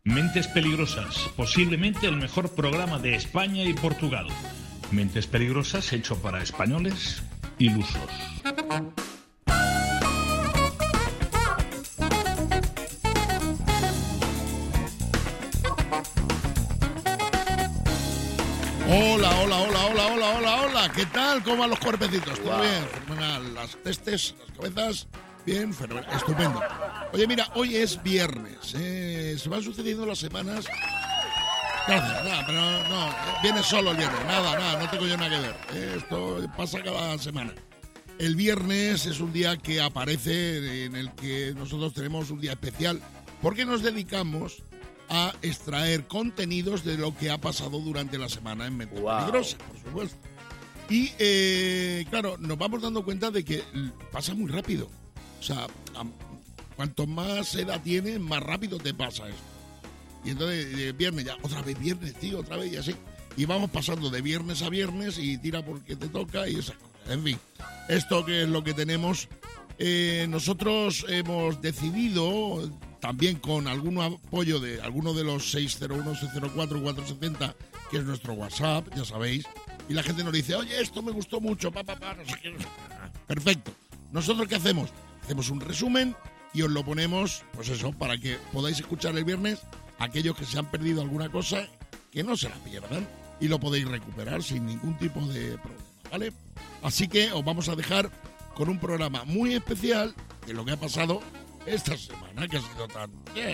Mentes Peligrosas, posiblemente el mejor programa de España y Portugal. Mentes Peligrosas hecho para españoles ilusos. Hola, ¿qué tal? ¿Cómo van los cuerpecitos? ¿Todo bien? Fenomenal. Las testes, las cabezas, bien, fenomenal, estupendo. Oye, mira, hoy es viernes, se van sucediendo las semanas. Gracias, nada, pero no, viene solo el viernes, nada, no tengo yo nada que ver. Esto pasa cada semana. El viernes es un día que aparece en el que nosotros tenemos un día especial porque nos dedicamos a extraer contenidos de lo que ha pasado durante la semana en Mentes Peligrosas, por supuesto. Y, claro, nos vamos dando cuenta de que pasa muy rápido. O sea, cuanto más edad tienes, más rápido te pasa esto. Y entonces, viernes ya, otra vez viernes, tío, otra vez y así. Y vamos pasando de viernes a viernes y tira porque te toca y esas cosas. En fin, esto que es lo que tenemos. Nosotros hemos decidido, también con algún apoyo de alguno de los 601-604-470, que es nuestro WhatsApp, ya sabéis, y la gente nos dice, oye, esto me gustó mucho, no sé qué. Perfecto. ¿Nosotros qué hacemos? Hacemos un resumen y os lo ponemos, pues eso, para que podáis escuchar el viernes aquellos que se han perdido alguna cosa, que no se la pierdan y lo podéis recuperar sin ningún tipo de problema, ¿vale? Así que os vamos a dejar con un programa muy especial de lo que ha pasado esta semana, que ha sido tan...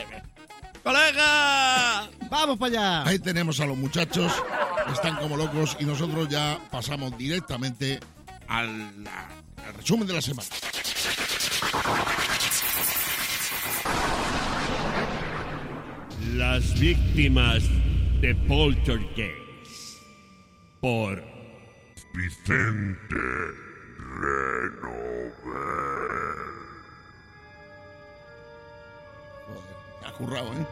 ¡Colega! ¡Vamos para allá! Ahí tenemos a los muchachos, están como locos y nosotros ya pasamos directamente al resumen de la semana. Las víctimas de Poltergeist por Vicente Renovel. Joder, te has currado, ¿eh?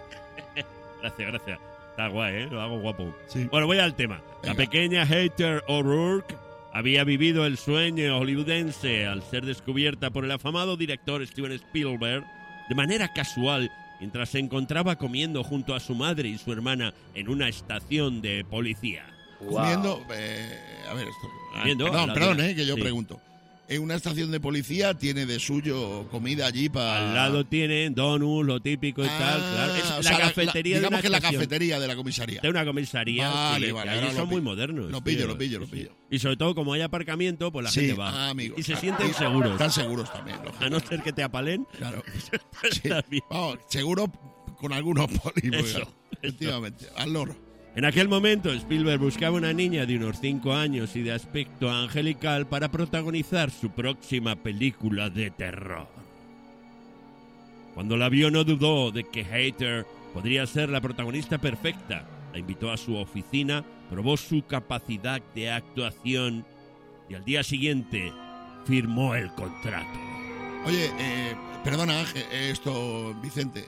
Gracias. Está guay, lo hago guapo. Sí. Bueno, voy al tema. Venga. La pequeña Heather O'Rourke había vivido el sueño hollywoodense al ser descubierta por el afamado director Steven Spielberg de manera casual mientras se encontraba comiendo junto a su madre y su hermana en una estación de policía. Comiendo, a ver, esto. Comiendo, Perdón, que yo sí. pregunto. En una estación de policía tiene de suyo comida allí para... Al lado tienen donuts, lo típico y tal. Claro. Es o la sea, cafetería de digamos una que es la estación. cafetería de la comisaría. De una comisaría. Vale, sí, vale, que allí ahora son lo muy pillo. modernos. Lo pillo. Sí. Y sobre todo, como hay aparcamiento, pues la Sí, gente va. amigo. Y se Claro. sienten Y seguros. Están seguros también, A no ser que te apalen. Claro. Está bien. Vamos, seguro con algunos polígonos. Eso. Efectivamente, al loro. En aquel momento, Spielberg buscaba una niña de unos 5 años y de aspecto angelical para protagonizar su próxima película de terror. Cuando la vio, no dudó de que Heather podría ser la protagonista perfecta. La invitó a su oficina, probó su capacidad de actuación y al día siguiente firmó el contrato. Oye, perdona, Ángel, Vicente,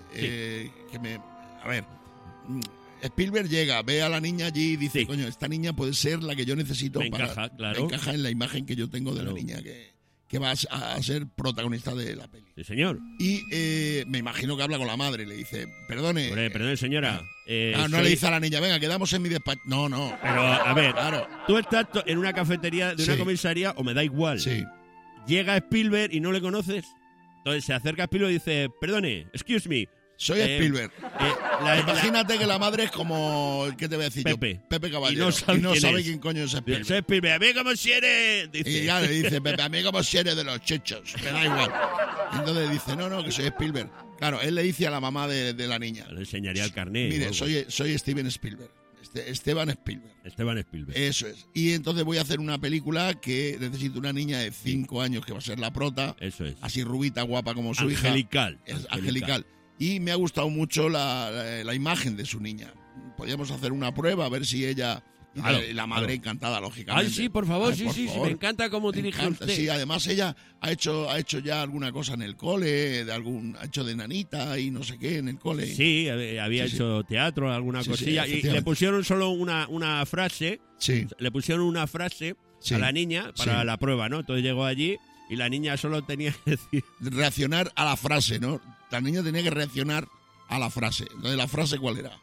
a ver, Spielberg llega, ve a la niña allí y dice, Sí. coño, esta niña puede ser la que yo necesito Me encaja, claro. me encaja en la imagen que yo tengo de Claro. la niña que va a ser protagonista de la peli. Sí, señor. Y me imagino que habla con la madre y le dice, perdone. Perdón, señora. No soy- le dice a la niña, venga, quedamos en mi despacho. No. Pero, a ver, Claro. tú estás en una cafetería de una Sí. comisaría o me da igual. Sí. Llega Spielberg y no le conoces. Entonces se acerca a Spielberg y dice, perdone, excuse me. Soy Spielberg. Imagínate que la madre es como, ¿qué te voy a decir Pepe. yo? Pepe Caballero. Y no sabe quién es. quién coño es Spielberg. Soy Spielberg, a mí como si eres. Dice. Y ya le dice, Pepe, a mí como si eres de los chechos, me da igual. Y entonces dice, no, que soy Spielberg. Claro, él le dice a la mamá de la niña, Le enseñaría el carnet. mire, o algo. soy Steven Spielberg. Esteban Spielberg. Esteban Spielberg. Eso es. Y entonces voy a hacer una película que necesito una niña de 5 años que va a ser la prota. Eso es. Así rubita, guapa como su Angelical. hija. Es angelical. Y me ha gustado mucho la imagen de su niña. Podríamos hacer una prueba a ver si ella... Claro, y la madre claro. encantada, lógicamente. Ay, sí, por favor, Ay, sí, favor. me encanta cómo Me dirige encanta, usted. sí, además ella ha hecho ya alguna cosa en el cole, ha hecho de nanita y no sé qué en el cole. Sí, había Sí, hecho teatro, alguna Sí, sí, cosilla. y efectivamente. le pusieron solo una frase. Sí. Le pusieron una frase Sí. a la niña para Sí. la prueba, ¿no? Entonces llegó allí y la niña solo tenía que decir... Reaccionar a la frase, ¿no? La niña tenía que reaccionar a la frase. Entonces, ¿la frase cuál era?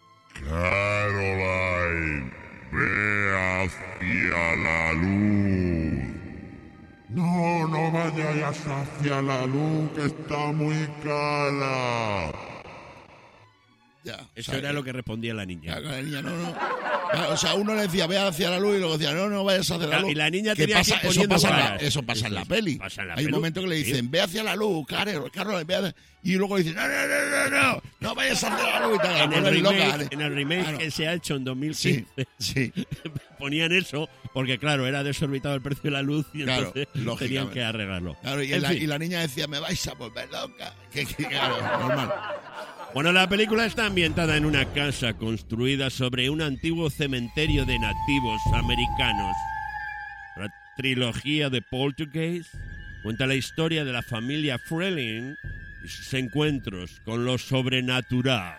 Caroline, ve hacia la luz. No, no vayas hacia la luz, que está muy cara. Ya. Eso era lo que respondía la niña. Claro, la niña, no. Claro, o sea, uno le decía, ve hacia la luz, y luego decía, no vayas hacia la luz. Y la niña ¿Qué tenía pasa? que ir poniendo caras. Eso pasa en la peli. Pasa en la Hay un peli. momento que le dicen, ve hacia la luz, Carol, ve y luego le dicen, no vayas hacia la luz y tal. En el remake Claro. que se ha hecho en 2015, Sí. ponían eso, porque claro, era desorbitado el precio de la luz y Claro, entonces tenían lógicamente. que arreglarlo. Claro, y En fin. la niña decía, me vais a volver loca. Claro, normal. Bueno, la película está ambientada en una casa construida sobre un antiguo cementerio de nativos americanos. La trilogía de Poltergeist cuenta la historia de la familia Freeling y sus encuentros con lo sobrenatural.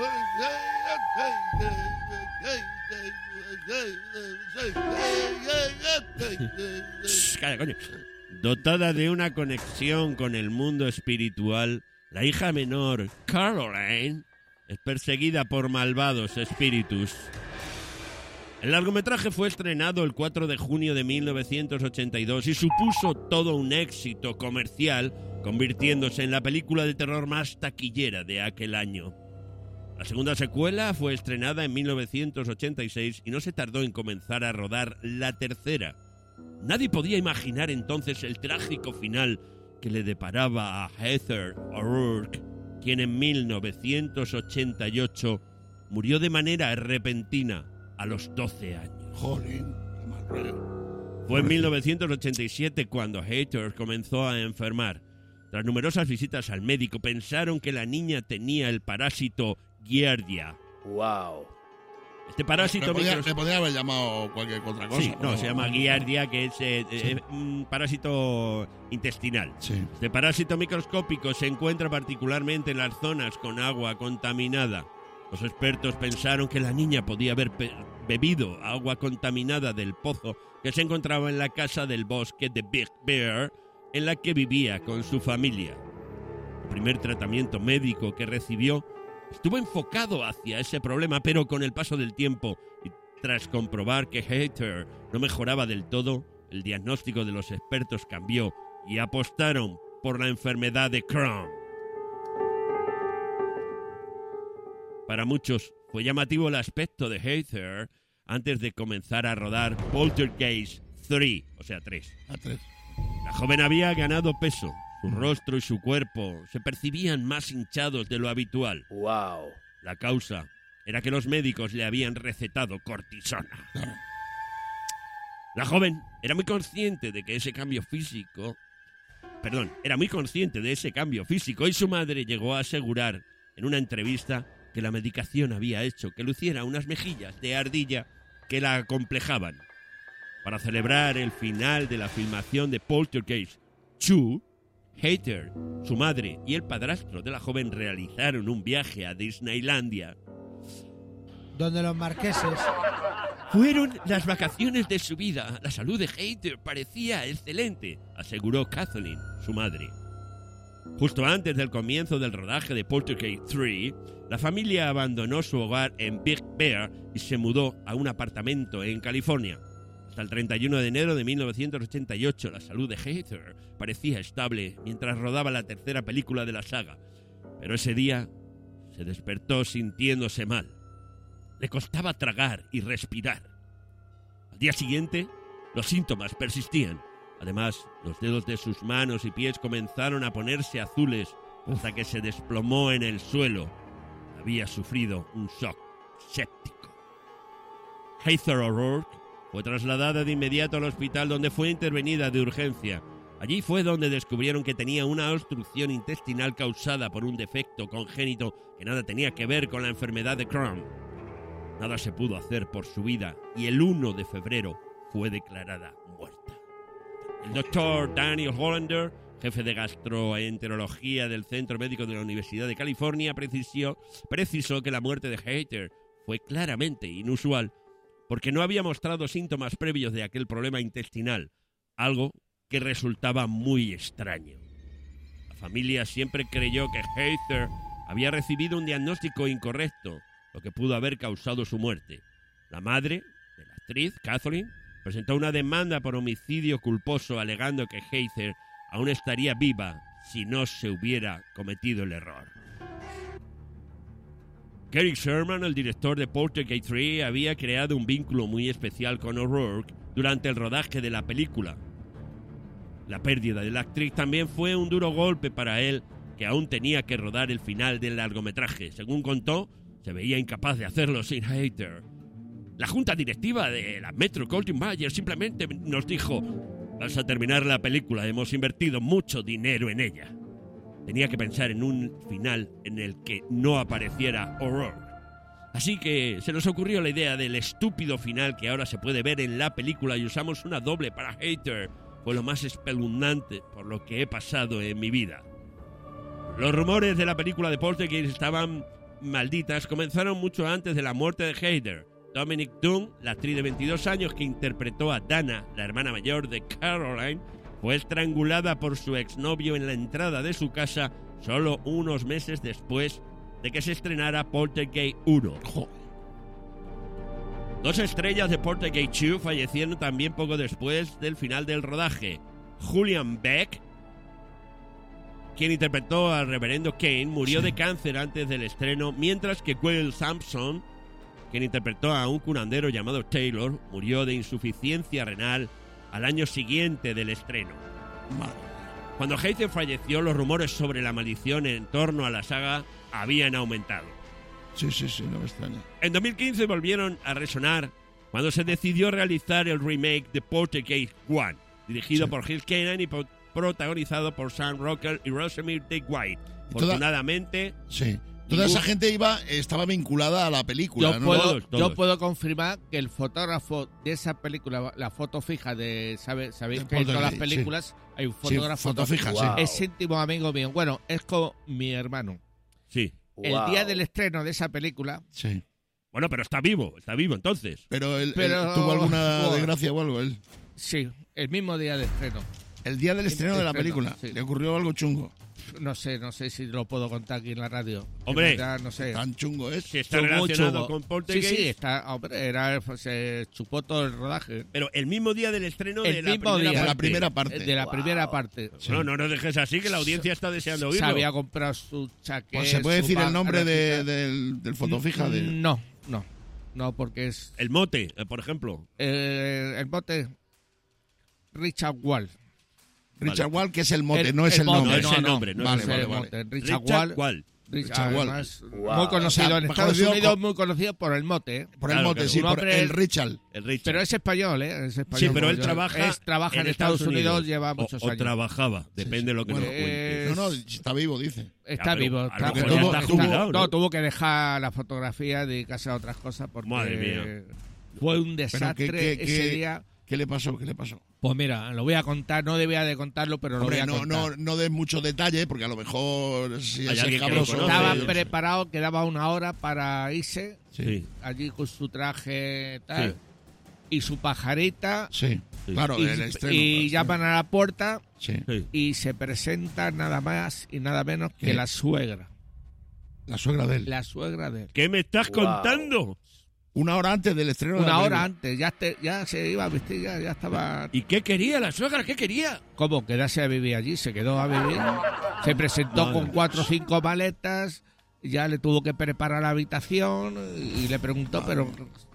Calla, coño. Dotada de una conexión con el mundo espiritual, la hija menor, Caroline, es perseguida por malvados espíritus. El largometraje fue estrenado el 4 de junio de 1982 y supuso todo un éxito comercial, convirtiéndose en la película de terror más taquillera de aquel año. La segunda secuela fue estrenada en 1986 y no se tardó en comenzar a rodar la tercera. Nadie podía imaginar entonces el trágico final que le deparaba a Heather O'Rourke, quien en 1988 murió de manera repentina a los 12 años. Jolín, qué mal rollo. Fue en 1987 cuando Heather comenzó a enfermar. Tras numerosas visitas al médico, pensaron que la niña tenía el parásito Giardia. Wow. Este parásito... Le podría haber llamado cualquier otra cosa. Sí, no, se llama Giardia, que es un parásito intestinal. Sí. Este parásito microscópico se encuentra particularmente en las zonas con agua contaminada. Los expertos pensaron que la niña podía haber bebido agua contaminada del pozo que se encontraba en la casa del bosque de Big Bear, en la que vivía con su familia. El primer tratamiento médico que recibió estuvo enfocado hacia ese problema, pero con el paso del tiempo y tras comprobar que Heather no mejoraba del todo, el diagnóstico de los expertos cambió y apostaron por la enfermedad de Crohn. Para muchos fue llamativo el aspecto de Heather antes de comenzar a rodar Poltergeist 3, o sea 3. La joven había ganado peso. Su rostro y su cuerpo se percibían más hinchados de lo habitual. Wow. La causa era que los médicos le habían recetado cortisona. La joven era muy consciente de ese cambio físico y su madre llegó a asegurar en una entrevista que la medicación había hecho que luciera unas mejillas de ardilla que la acomplejaban. Para celebrar el final de la filmación de Poltergeist 2, Heather, su madre y el padrastro de la joven realizaron un viaje a Disneylandia. Donde los marqueses. Fueron las vacaciones de su vida. La salud de Heather parecía excelente, aseguró Kathleen, su madre. Justo antes del comienzo del rodaje de Poltergeist 3, la familia abandonó su hogar en Big Bear y se mudó a un apartamento en California. Hasta el 31 de enero de 1988, la salud de Heather parecía estable mientras rodaba la tercera película de la saga. Pero ese día se despertó sintiéndose mal. Le costaba tragar y respirar. Al día siguiente, los síntomas persistían. Además, los dedos de sus manos y pies comenzaron a ponerse azules hasta que se desplomó en el suelo. Había sufrido un shock séptico. Heather O'Rourke fue trasladada de inmediato al hospital, donde fue intervenida de urgencia. Allí fue donde descubrieron que tenía una obstrucción intestinal causada por un defecto congénito que nada tenía que ver con la enfermedad de Crohn. Nada se pudo hacer por su vida y el 1 de febrero fue declarada muerta. El doctor Daniel Hollander, jefe de gastroenterología del Centro Médico de la Universidad de California, precisó que la muerte de Heather fue claramente inusual, porque no había mostrado síntomas previos de aquel problema intestinal, algo que resultaba muy extraño. La familia siempre creyó que Heather había recibido un diagnóstico incorrecto, lo que pudo haber causado su muerte. La madre de la actriz, Kathleen, presentó una demanda por homicidio culposo alegando que Heather aún estaría viva si no se hubiera cometido el error. Gary Sherman, el director de Poltergeist 3, había creado un vínculo muy especial con O'Rourke durante el rodaje de la película. La pérdida de la actriz también fue un duro golpe para él, que aún tenía que rodar el final del largometraje. Según contó, se veía incapaz de hacerlo sin Heather. La junta directiva de la Metro-Goldwyn-Mayer simplemente nos dijo: vas a terminar la película, hemos invertido mucho dinero en ella. Tenía que pensar en un final en el que no apareciera O'Rourke. Así que se nos ocurrió la idea del estúpido final que ahora se puede ver en la película y usamos una doble para Heather. Fue lo más espeluznante por lo que he pasado en mi vida. Los rumores de la película de Poltergeist estaban malditas comenzaron mucho antes de la muerte de Heather. Dominic Dunn, la actriz de 22 años que interpretó a Dana, la hermana mayor de Caroline, fue estrangulada por su exnovio en la entrada de su casa solo unos meses después de que se estrenara Poltergeist 1. Dos estrellas de Poltergeist 2 fallecieron también poco después del final del rodaje. Julian Beck, quien interpretó al reverendo Kane, murió de cáncer antes del estreno, mientras que Will Sampson, quien interpretó a un curandero llamado Taylor, murió de insuficiencia renal al año siguiente del estreno. Cuando Heather falleció, los rumores sobre la maldición en torno a la saga habían aumentado. Sí, no me extraña. En 2015 volvieron a resonar cuando se decidió realizar el remake de Poltergeist 1, dirigido por Gil Kenan y protagonizado por Sam Rockwell y Rosamund Pike White. Afortunadamente... Toda esa gente estaba vinculada a la película, ¿no? Todos. Yo puedo confirmar que el fotógrafo de esa película, la foto fija de... ¿Sabéis que en todas las películas hay un fotógrafo? Foto fija, wow. Es íntimo amigo mío. Bueno, es como mi hermano. Sí. El día del estreno de esa película... Sí. Bueno, pero está vivo entonces. Pero él tuvo alguna desgracia o algo, él. Sí, el mismo día de estreno. El día del estreno de la película. Sí. Le ocurrió algo chungo. No sé si lo puedo contar aquí en la radio. Hombre, no sé. Tan chungo es. Si está Muy relacionado chungo. con Poltergeist. Sí, está. Hombre, se chupó todo el rodaje. Pero el mismo día del estreno El de la mismo primera día. parte. La primera parte. De la primera parte. No nos dejes así, que la audiencia está deseando Se oírlo. había comprado su chaqueta. Pues, ¿se puede decir el nombre del fotofija? No, porque es... El mote, por ejemplo. El mote... Richard Wall. Richard Wall, que es el mote, no es el nombre. No es el nombre. No Vale, es el vale. Mote. Richard Wall. Richard Wall. Además, Wow. muy conocido O sea, en Estados conocido Unidos, muy conocido por el mote. Por el Claro, mote, claro. sí, Un por hombre- el Richard. El Richard. Pero es español, ¿eh? Es español. Sí, pero él Yo- trabaja en Estados Unidos, lleva muchos o años. trabajaba, depende de lo que Bueno, nos cuente. No, está vivo, dice. Está Ya, pero vivo. a lo Está, mejor ya tuvo- está jubilado, ¿no? tuvo que dejar la fotografía, dedicarse a otras cosas porque Madre mía. fue un Pero desastre ese día. ¿Qué le pasó? ¿Qué le pasó? Pues mira, lo voy a contar, no debía de contarlo, pero lo voy Hombre, a contar. no des mucho detalle, porque a lo mejor si Hay es alguien que lo cabroso. conoce. Estaba yo sé. preparado, quedaba una hora para irse, Sí. allí con su traje tal, Sí. y su pajarita, Sí, claro, y, el estreno. y claro, llaman a la puerta sí. Sí. y se presenta nada más y nada menos que ¿Qué? la suegra. La suegra de él. La suegra de él. ¿Qué me estás Wow. Una contando? hora antes del estreno de la Una hora película. antes, ya se iba a vestir, ya estaba... ¿Y qué quería la suegra? ¿Qué quería? ¿Cómo? Quedarse a vivir allí, se quedó a vivir. Se presentó Madre con 4 o 5 maletas, ya le tuvo que preparar la habitación y le preguntó, pero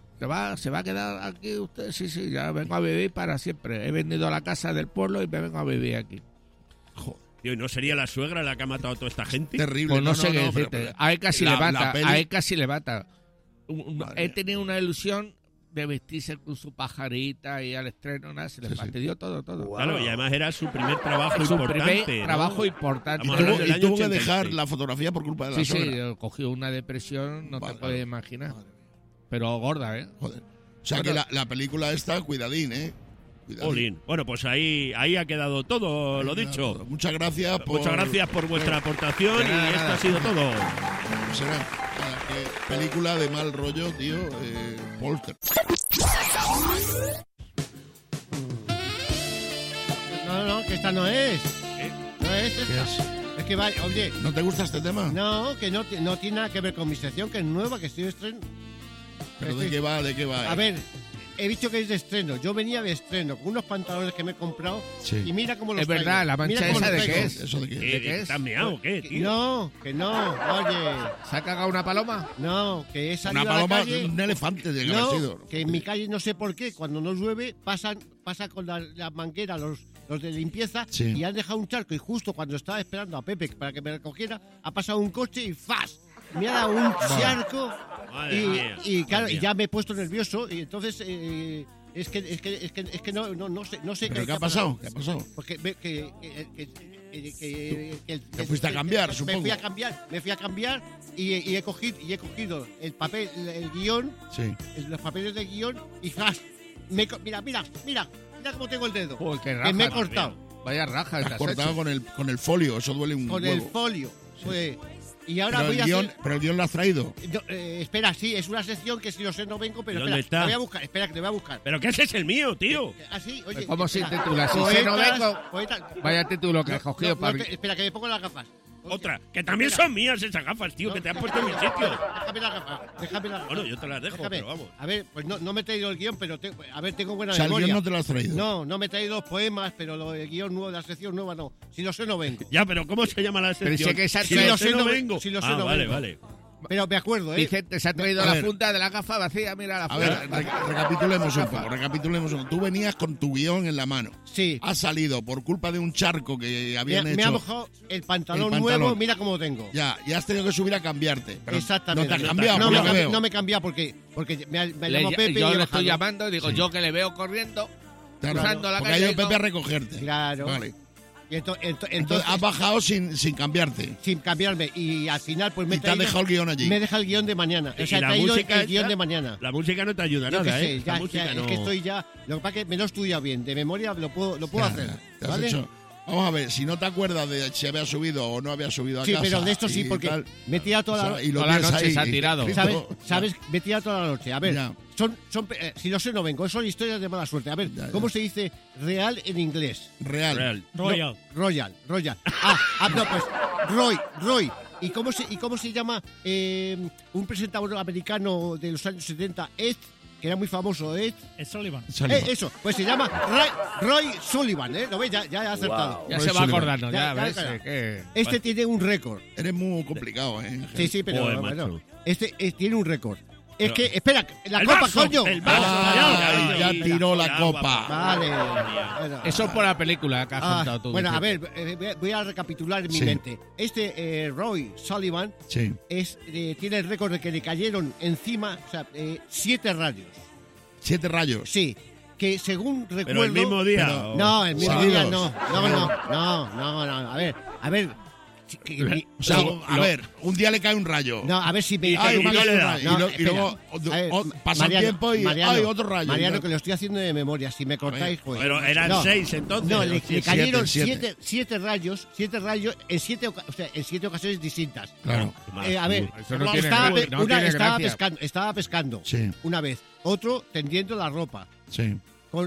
¿se va a quedar aquí usted? Sí, ya vengo a vivir para siempre. He vendido la casa del pueblo y me vengo a vivir aquí. Tío, ¿y no sería la suegra la que ha matado a toda esta gente? Terrible. Pues no sé qué pero- decirte. A él casi la- le mata, la peli- a él casi le mata. Madre Él mía. tenía una ilusión de vestirse con su pajarita y al estreno, nada, se le Sí, sí. fastidió todo. Wow. Claro, y además era su primer trabajo Su importante. primer ¿no? trabajo importante. Estamos Y hablando tuvo, del y año tuvo que 86. dejar la fotografía por culpa de la Sí, suegra. cogió una depresión, no Vale, te puedes vale. imaginar. Madre mía, Pero gorda, ¿eh? joder. O sea que la película está, cuidadín, ¿eh? Cuidadín. Olin. Bueno, pues ahí ha quedado todo, lo dicho. Muchas gracias por... Muchas gracias por vuestra aportación De nada, y esto nada. ha sido todo. Será película de mal rollo, tío. Polter. No, que esta no es. No es ¿Qué esta. es? Es que va, oye, ¿No te gusta este tema? no, que no tiene nada que ver con mi sección, que es nueva, que estoy de estreno. ¿Pero de qué va? ¿De qué va? A ver, he dicho que es de estreno. Yo venía de estreno con unos pantalones que me he comprado Sí. y mira cómo los Es verdad, traigo. la mancha Mira cómo esa los de qué traigo. es. ¿Eso de qué? ¿De qué es? ¿Estás meado o qué, tío? No, que no, oye, ¿Se ha cagado una paloma? no, que he salido Una a la paloma, calle. un elefante de que haber No, sido. que en mi calle no sé por qué, cuando no llueve, pasa con la manguera los de limpieza Sí. y han dejado un charco y justo cuando estaba esperando a Pepe para que me recogiera, ha pasado un coche y ¡fas! Me ha dado un charco Madre mía, y claro, madre y mía. ya me he puesto nervioso y entonces es que no sé ¿Pero qué ha pasado? ¿Qué ha pasado? porque Te fuiste a cambiar, me supongo. me fui a cambiar y he cogido el papel, el guión, Sí. los papeles de guión y ¡fas! Mira cómo tengo el dedo. Joder, qué que raja. me he cortado Vaya raja. Te que has has cortado hecho. con el folio, eso duele un con huevo. el folio. Pues, y ahora Pero voy el, a guión, hacer... pero el guión lo has traído. No, espera, sí, es una sección que si lo sé no vengo, pero ¿Dónde espera, está? te voy a buscar, espera que te voy a buscar. ¿Pero qué ese es el mío, tío? Así, oye. ¿Cómo se espera. titula? Si sé no vengo. Poetas. Vaya título que has cogido No, para... espera, que me pongo las gafas. Otra, que también Espera. son mías esas gafas, tío, No, que te has puesto en mi sitio. Déjame las gafas, déjame las gafas. Bueno, yo te las dejo, Déjame. pero vamos. A ver, pues no me he traído el guión, pero tengo buena O sea, el memoria. guión no te lo has traído. No me he traído poemas, pero el guión nuevo, la sección nueva no. Si lo sé no vengo. Ya, pero ¿cómo se llama la Pero sección? sé que esa- si si lo lo sé no vengo. si lo sé Ah, no vale, vengo. vale. Pero me acuerdo, Vicente se ha traído A la ver. funda de la gafa vacía, mira la A funda. ver, recapitulemos un poco, recapitulemos un poco. Tú venías con tu guión en la mano. Sí. Has salido por culpa de un charco que Me habían ha hecho. mojado el pantalón El pantalón. nuevo, mira cómo tengo. Ya, y has tenido que subir a cambiarte. Pero Exactamente. No te has cambiado, no, por me lo que cambi- veo. no me he cambiado porque me Le- llamo Pepe y yo he le bajado. estoy llamando y digo, Sí. yo que le veo corriendo, Claro, cruzando la porque ha calle. ido digo, Pepe a recogerte. Claro. Vale. Y Entonces has bajado sin cambiarte. sin cambiarme y al final pues me Y te has dejado el guión allí. Me he dejado el guión de mañana. O sea, ¿Y he la traído música el guión esta? de mañana. La música no te ayuda Yo qué nada, sé, ¿eh? ya, La música no... es que estoy ya... Lo que pasa es que me lo he estudiado bien. De memoria lo puedo Ya, hacer. te has ¿Vale? hecho- Vamos a ver, si no te acuerdas de si había subido o no había subido a Sí, casa. pero de esto sí, y porque tal, me he tirado toda o la sea, y lo toda la tienes noche ahí se ha tirado. escrito. ¿Sabes? Me he tirado toda la noche. A ver, Ya. si lo sé no vengo. Son historias de mala suerte. A ver, Ya. ¿cómo se dice real en inglés? Real. Real. Royal. No, pues Roy. ¿Y cómo se llama un presentador americano de los años 70, Ed, que era muy famoso, Ed? Es Sullivan. Eso, pues se llama Roy Sullivan, ¿eh? ¿Lo ves? Ya he acertado. Ya Roy se va Sullivan. acordando, ya, Ya, ves. ya. que- Este tiene un récord. Eres muy complicado, ¿eh? Sí, pero Joder, bueno, macho. este tiene un récord. Es Pero- que, espera, la ¡El copa, vaso! coño. ¡El vaso! Ah, ya Mira, tiró la mira, copa. Vale. Bueno. Eso es por la película que has contado tú. Bueno, a Vicente. ver, voy a recapitular en mi Sí. mente. Roy Sullivan Sí. tiene el récord de que le cayeron encima, o sea, 7 rayos. 7 rayos. Sí, que según recuerdo... Pero el mismo día. Pero- o- No, el mismo Seguidos. día no. A ver. O sea, a ver, un día le cae un rayo. No, a ver si me... Ay, y no le da. y luego espera. pasa el tiempo y Mariano, hay otro rayo. Mariano, que lo estoy haciendo de memoria. Si me cortáis, pues... Pero eran No. 6 entonces. No, ¿o le siete? cayeron siete. 7 rayos en 7 ocasiones distintas. Claro. Qué mal, A ver, tío. Eso no tiene- estaba, no tiene gracia. estaba pescando Sí. una vez, otro tendiendo la ropa, Sí.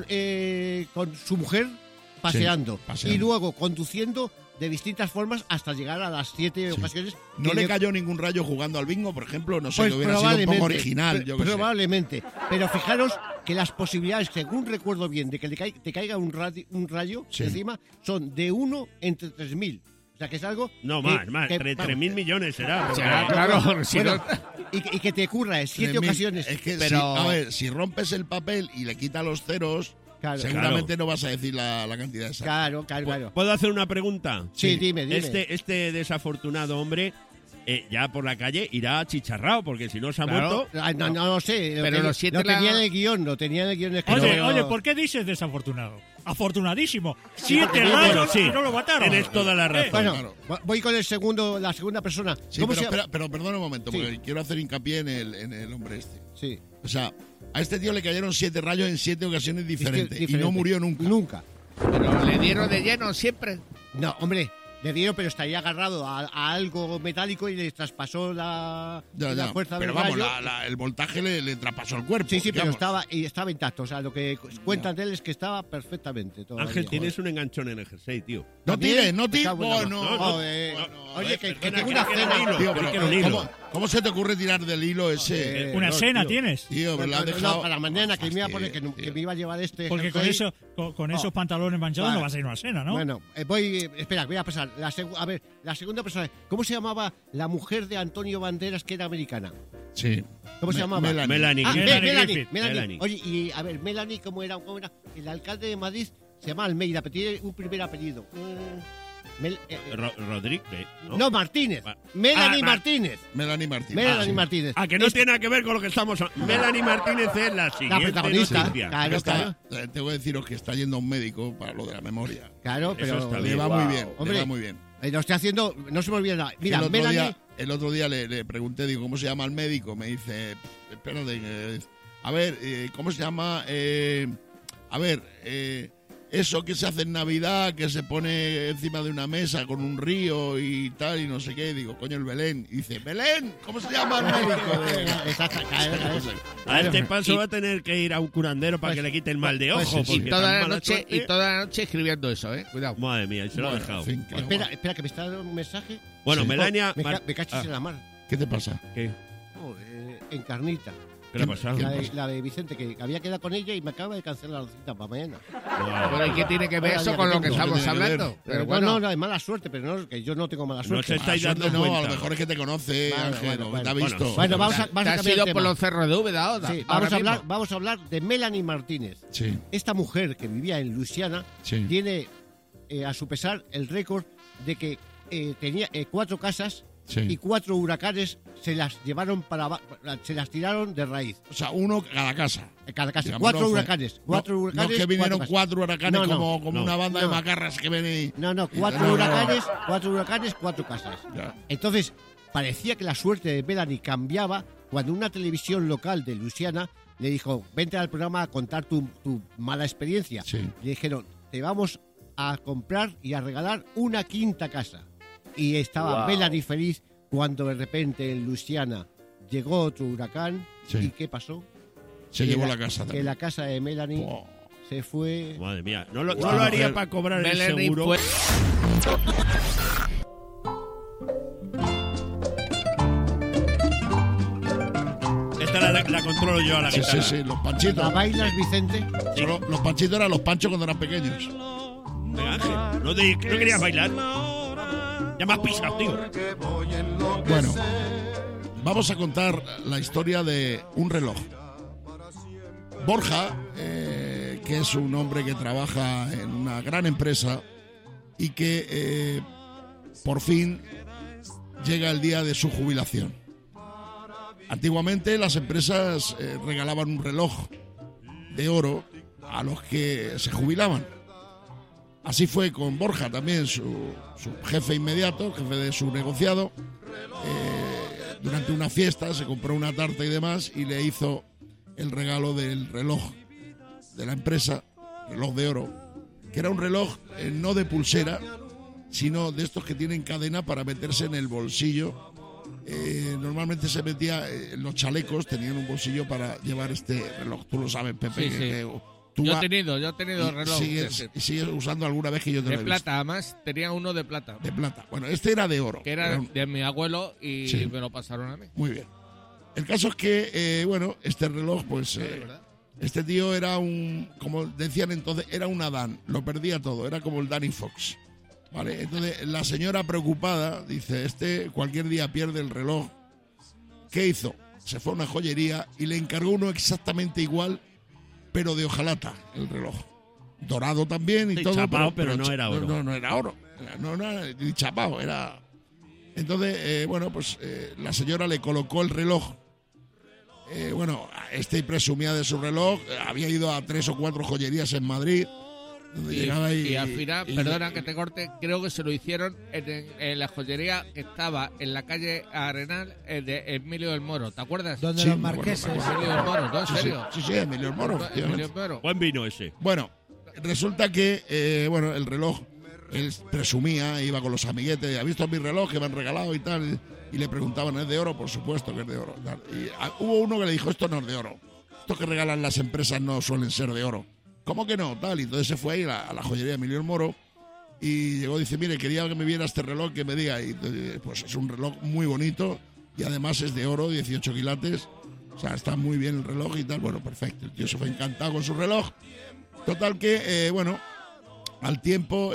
con su mujer paseando, paseando. y luego conduciendo de distintas formas hasta llegar a las 7 ocasiones. ¿No que le cayó ningún rayo jugando al bingo, por ejemplo? No sé, Pues que hubiera sido un poco original, yo qué sé. probablemente. Pero fijaros que las posibilidades, según recuerdo bien, de que te caiga un rayo Sí. encima son de 1 entre 3.000. O sea, que es algo... No, que- más. que- 3.000 millones será. porque- Será, claro, si Bueno, no- y que te ocurra en 7 3.000. ocasiones. Es que, Pero- a ver, si rompes el papel y le quitas los ceros, Claro. seguramente no vas a decir la cantidad exacta. Claro. ¿Puedo hacer una pregunta? Sí, dime. Este desafortunado hombre, ya por la calle, irá achicharrado, porque si no se ha Claro. muerto... Ay, no lo sé. Pero los 7 lo tenía en el guión, escrito. Oye, ¿por qué dices desafortunado? Afortunadísimo. 7 porque- rayos Bueno, sí, y no lo mataron. tienes toda la razón. Bueno, Claro. voy con la segunda persona. Sí, ¿Cómo pero, se llama? pero perdona un momento, Sí. porque quiero hacer hincapié en el hombre este. Sí. O sea, a este tío le cayeron 7 rayos en 7 ocasiones diferentes y Diferente. no murió nunca. Nunca. Pero le dieron de lleno siempre. No, hombre, Le dieron, pero estaría agarrado a algo metálico y le traspasó la fuerza pero del vamos, rayo. el voltaje le traspasó el cuerpo. Sí, pero digamos. estaba intacto. O sea, lo que cuentan de él es que estaba perfectamente. Todavía. Ángel, tienes un enganchón en el jersey, tío. No tires, no Me tires. cago en la Bueno, mar. Oye, que tengo perdona, una que era un cena. hilo. tío, Pero pero que era un hilo. ¿cómo se te ocurre tirar del hilo ese? Una no, cena tío. tienes. Tío, me lo has dejado. No, para mañana que me iba a poner, Fastidio, que me iba a llevar este. Porque con jersey. eso, con esos pantalones manchados Vale. no vas a ir a una cena, ¿no? Bueno, espera, voy a pasar. A ver, la segunda persona. ¿Cómo se llamaba la mujer de Antonio Banderas que era americana? Sí. ¿Cómo se llamaba? Melanie. Melanie Melanie. Oye, y a ver, Melanie, ¿cómo era? El alcalde de Madrid se llama Almeida, pero tiene un primer apellido. Rodríguez. No, Martínez. Ah, Melanie Martínez. Melanie Martínez. Melanie Sí. Martínez. Que no tiene nada que ver con lo que estamos hablando. Melanie Martínez es la siguiente protagonista. noticia. Claro, Está- claro. tengo que deciros que está yendo a un médico para lo de la memoria. Claro, pero está Le bien. va muy bien, Hombre. le va muy bien. Lo estoy haciendo, no se me olvida nada. Mira, El otro día le pregunté, digo, ¿cómo se llama el médico? Me dice, espérate, a ver, ¿cómo se llama? Eso que se hace en Navidad, que se pone encima de una mesa con un río y tal, y no sé qué. Digo, coño, el Belén. Y dice, Belén, ¿cómo se llama el médico? A este paso va a tener que ir a un curandero para que le quite el mal de ojo. pues, porque Y toda tan la mala noche suerte- y toda la noche escribiendo eso, cuidado. Madre mía, y se lo ha Bueno, dejado. en fin, que Espera, que me está dando un mensaje. Bueno, Sí. Melania... Me cachis Ah, en la mar. ¿Qué te pasa? ¿qué? En Carnita. ¿Qué le ha pasado? La de Vicente, que había quedado con ella y me acaba de cancelar la cita para mañana. Bueno, ¿y qué tiene que ver Ahora eso ya con que lo que tengo. estamos ¿Qué tiene que ver? hablando? Pero bueno, no, es mala suerte, pero no, que yo no tengo mala No suerte. se estáis dando Suerte no, a cuenta. lo mejor es que te conoce, Vale, Ángel, bueno, o bueno. te ha visto. Bueno, vamos a te cambiar has el ido tema. por los cerros de Úbeda ahora. Sí, ahora mismo. vamos a hablar de Melanie Martínez. Sí, Esta mujer que vivía en Luisiana sí. tiene, a su pesar, el récord de que tenía 4 casas Sí. y 4 huracanes se las llevaron se las tiraron de raíz. O sea, uno cada casa. Cada casa. Digamos, 4 no fue- huracanes. 4 no, huracanes. No es que vinieron 4 casas. 4 huracanes No, como no. una banda de No. macarras que vienen y... No, y- 4 huracanes, 4 casas. Ya. Entonces, parecía que la suerte de Melanie cambiaba cuando una televisión local de Luisiana le dijo, vente al programa a contar tu mala experiencia. Sí. Le dijeron, te vamos a comprar y a regalar una 5ª casa. Y estaba Melanie feliz cuando de repente en Luisiana llegó otro huracán. Sí. ¿Y qué pasó? Se Que llevó la casa Que también. la casa de Melanie Oh. se fue... Madre mía. No lo haría para cobrar el Melanie seguro. fue- Esta la controlo yo a la Sí, guitarra. sí, sí, los ¿La panchitos. bailas, Vicente? Los panchitos eran los panchos cuando eran pequeños. Venga, Ángel, ¿no querías bailar? Ya me has pisado, tío. Bueno, vamos a contar la historia de un reloj. Borja, que es un hombre que trabaja en una gran empresa y que por fin llega el día de su jubilación. Antiguamente las empresas regalaban un reloj de oro a los que se jubilaban. Así fue con Borja también, su jefe inmediato, jefe de su negociado. Durante una fiesta se compró una tarta y demás y le hizo el regalo del reloj de la empresa, reloj de oro, que era un reloj no de pulsera, sino de estos que tienen cadena para meterse en el bolsillo. Normalmente se metía en los chalecos, tenían un bolsillo para llevar este reloj. Tú lo sabes, Pepe. Sí, que- sí. que tú Yo vas- he tenido reloj sigues usando alguna vez que yo te de lo he plata, además tenía uno de plata, visto. De plata. Bueno, este era de oro. que era de mi abuelo y Sí. me lo pasaron a mí. Muy bien. El caso es que, bueno, este reloj, pues, ¿verdad? este tío era como decían entonces, era un Adán, lo perdía todo, era como el Danny Fox. Vale, entonces la señora preocupada dice, cualquier día pierde el reloj. ¿Qué hizo? Se fue a una joyería y le encargó uno exactamente igual, pero de hojalata, el reloj. Dorado también y Sí, todo. chapao, pero no era oro. No era oro. No era ni chapao, era... Entonces, bueno, pues la señora le colocó el reloj. Bueno, este presumía de su reloj. Había ido a 3 o 4 joyerías en Madrid. Donde llegaba Y al final, perdona que te corte, creo que se lo hicieron en la joyería que estaba en la calle Arenal de Emilio del Moro. ¿Te acuerdas? Donde Sí, los me acuerdo, marqueses. me acuerdo. Emilio del Moro, ¿no? ¿En Sí, serio? sí, Emilio el Moro, Emilio efectivamente. del Moro. Buen vino ese. Bueno, resulta que, bueno, el reloj él presumía, iba con los amiguetes, ¿has visto mi reloj que me han regalado y tal? Y le preguntaban, ¿es de oro? Por supuesto que es de oro. Tal. Y hubo uno que le dijo, esto no es de oro. Esto que regalan las empresas no suelen ser de oro. ¿Cómo que no? Tal. Y entonces se fue a ir a la joyería de Emilio el Moro y llegó y dice, mire, quería que me viera este reloj, que me diga. Y pues es un reloj muy bonito y además es de oro, 18 quilates. O sea, está muy bien el reloj y tal. Bueno, perfecto. El tío se fue encantado con su reloj. Total que, bueno, al tiempo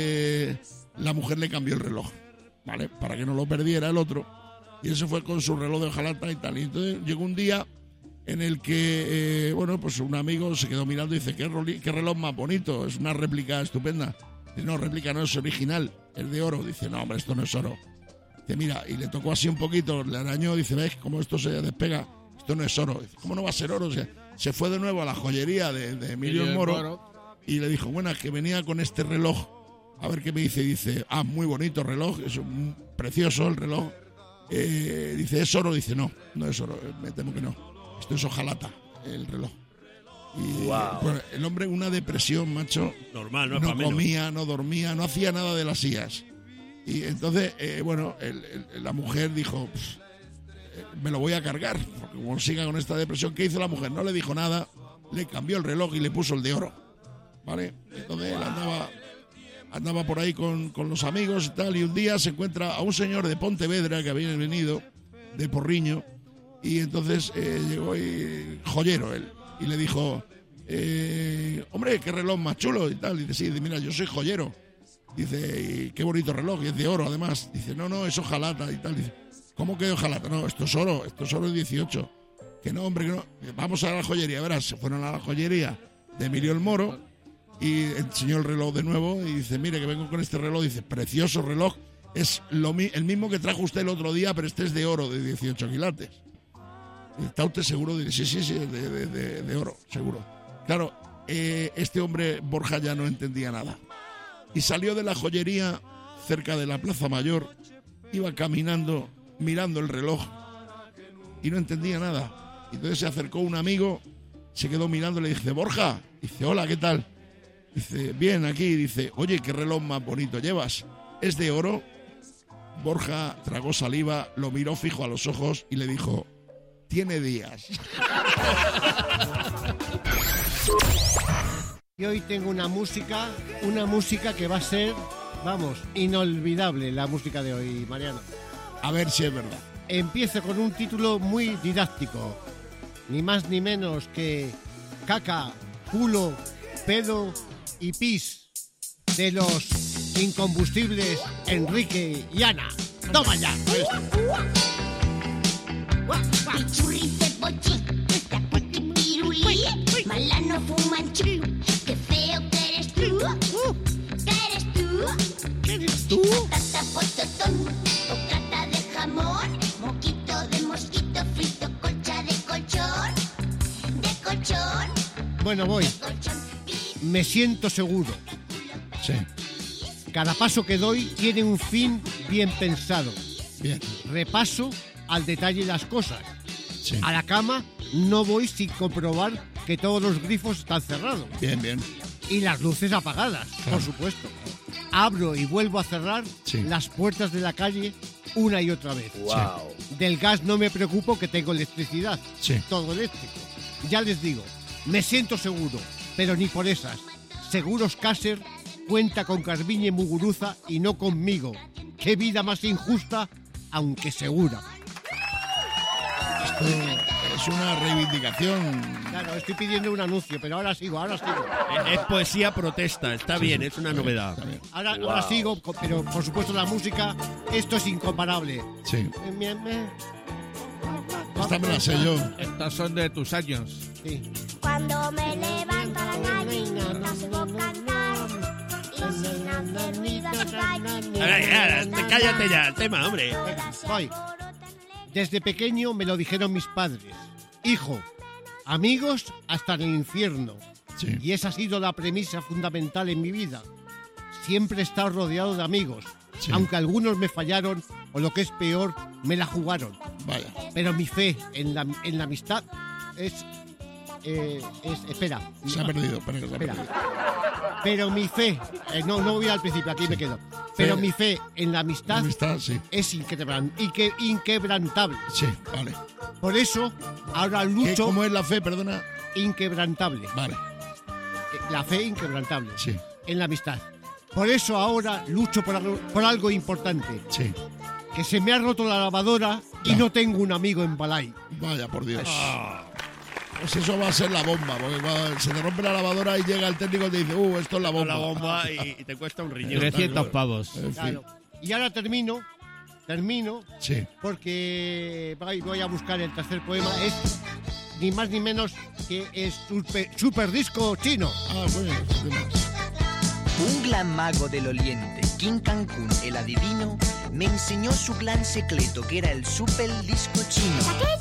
la mujer le cambió el reloj, ¿vale? Para que no lo perdiera el otro. Y él se fue con su reloj de hojalata y tal. Y entonces llegó un día en el que, bueno, pues un amigo se quedó mirando y dice, ¿qué reloj más bonito? Es una réplica estupenda. Dice, no, réplica no, es original, es de oro. Dice, no, hombre, esto no es oro. Dice, mira, y le tocó así un poquito, le arañó, dice, ¿ves cómo esto se despega? Esto no es oro. Dice, ¿cómo no va a ser oro? O sea, se fue de nuevo a la joyería de Emilio el Moro y le dijo, bueno, que venía con este reloj, a ver qué me dice. Dice, muy bonito reloj, es precioso el reloj. Dice, ¿es oro? Dice, no es oro, me temo que no. Esto es hojalata, el reloj. Y pues, el hombre, una depresión, macho. Normal, no comía, no dormía, no hacía nada de las sillas. Y entonces, bueno, la mujer dijo, me lo voy a cargar, porque como siga con esta depresión. ¿Qué hizo la mujer? No le dijo nada, le cambió el reloj y le puso el de oro, ¿vale? Entonces él andaba por ahí con los amigos y tal, y un día se encuentra a un señor de Pontevedra que había venido de Porriño, y entonces llegó joyero él, y le dijo, hombre, qué reloj más chulo y tal. Y dice, sí, mira, yo soy joyero. Dice, y qué bonito reloj, y es de oro además. Dice, no, es hojalata y tal. Dice, ¿cómo que hojalata? No, esto es oro 18. Que no, hombre, que no. Vamos a la joyería, verás. Se fueron a la joyería de Emilio el Moro y enseñó el reloj de nuevo y dice, mire, que vengo con este reloj. Dice, precioso reloj, es el mismo que trajo usted el otro día, pero este es de oro, de 18 quilates. ¿Está usted seguro? Dice, sí, de oro, seguro. Claro, este hombre, Borja, ya no entendía nada. Y salió de la joyería cerca de la Plaza Mayor, iba caminando, mirando el reloj, y no entendía nada. Y entonces se acercó un amigo, se quedó mirando y le dice, Borja. Dice, hola, ¿qué tal? Dice, bien, aquí. Dice, oye, qué reloj más bonito llevas. ¿Es de oro? Borja tragó saliva, lo miró fijo a los ojos y le dijo, tiene días. Y hoy tengo una música que va a ser, vamos, inolvidable, la música de hoy, Mariano. A ver si es verdad. Empiezo con un título muy didáctico, ni más ni menos que Caca, Culo, Pedo y Pis, de los incombustibles Enrique y Ana. ¡Toma ya! Pichurri cebollí, taputi pirulí, malano fumanchú, qué feo que eres tú, ¿Qué eres tú? Patata pototón, bocata de jamón, moquito de mosquito frito, colcha de colchón, Bueno, voy. Me siento seguro. Sí. Cada paso que doy tiene un fin bien pensado. Bien. Repaso al detalle las cosas. Sí. A la cama no voy sin comprobar que todos los grifos están cerrados. Bien. Y las luces apagadas, por supuesto. Abro y vuelvo a cerrar las puertas de la calle una y otra vez. Wow. Del gas no me preocupo, que tengo electricidad. Sí. Todo eléctrico. Ya les digo, me siento seguro, pero ni por esas. Seguros Caser cuenta con Carviñe Muguruza y no conmigo. Qué vida más injusta, aunque segura. Esto es una reivindicación. Claro, estoy pidiendo un anuncio, pero ahora sigo. Es poesía protesta, está bien, es una novedad. Ahora sigo, pero por supuesto la música, esto es incomparable. Sí. Esta me la sé yo. Estas son de tus años. Sí. Cuando me levanto a la calle, no sé cantar. Y sin hacer ruido en la calle. Cállate ya, el tema, hombre. Voy. Desde pequeño me lo dijeron mis padres. Hijo, amigos hasta en el infierno. Sí. Y esa ha sido la premisa fundamental en mi vida. Siempre he estado rodeado de amigos. Sí. Aunque algunos me fallaron, o lo que es peor, me la jugaron. Vaya. Pero mi fe en la amistad es espera. Se ha perdido, espera. Pero mi fe, no voy al principio, aquí me quedo. Pero mi fe en la amistad, sí. es inquebrantable. Sí, vale. Por eso, ahora lucho... ¿Cómo es la fe, perdona? Inquebrantable. Vale. La fe inquebrantable. Sí. En la amistad. Por eso ahora lucho por algo importante. Sí. Que se me ha roto la lavadora y no tengo un amigo en Balay. Vaya, por Dios. Pues eso va a ser la bomba, porque cuando se te rompe la lavadora y llega el técnico y te dice, esto es la bomba. La bomba y te cuesta un riñón. 300 pavos. En fin. Claro. Y ahora termino, Sí. porque voy a buscar el tercer poema. Es ni más ni menos que es super disco chino. Ah, bueno, ¿qué más? Un gran mago del oriente, King Cancún, el adivino, me enseñó su gran secreto, que era el super disco chino.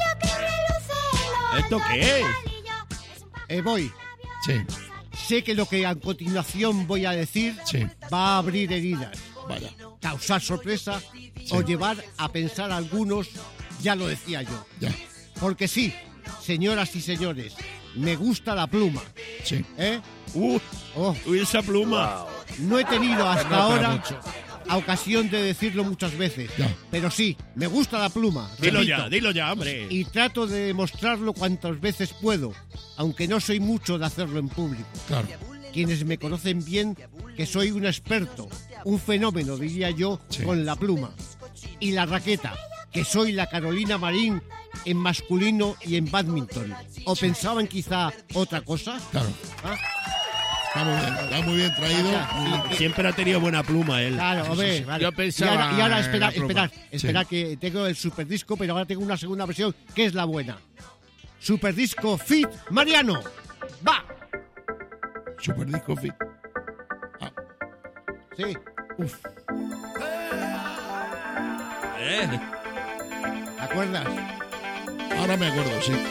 ¿Esto qué es? Voy. Sí, Sé que lo que a continuación voy a decir sí. va a abrir heridas, Vaya. causar sorpresa o llevar a pensar a algunos, ya lo decía yo. Ya. Porque sí, señoras y señores, me gusta la pluma. Sí. Oh, Uy, esa pluma. no he tenido hasta nota ahora mucho. ocasión de decirlo muchas veces. Ya. Pero sí, me gusta la pluma. Dilo repito. dilo ya, hombre. Y trato de demostrarlo cuantas veces puedo, aunque no soy mucho de hacerlo en público. Claro. Quienes me conocen bien, que soy un experto, un fenómeno, diría yo, Sí. con la pluma. Y la raqueta, que soy la Carolina Marín en masculino y en bádminton. ¿O pensaban quizá otra cosa? Claro. ¿Ah? Está muy bien traído. Siempre ha tenido buena pluma él. Claro, hombre, vale. Yo pensaba Y ahora en la pluma. esperad que tengo el superdisco, pero ahora tengo una segunda versión que es la buena. Superdisco Fit Mariano. ¡Va! Super disco fit. Sí. ¿Te acuerdas? Ahora me acuerdo, sí.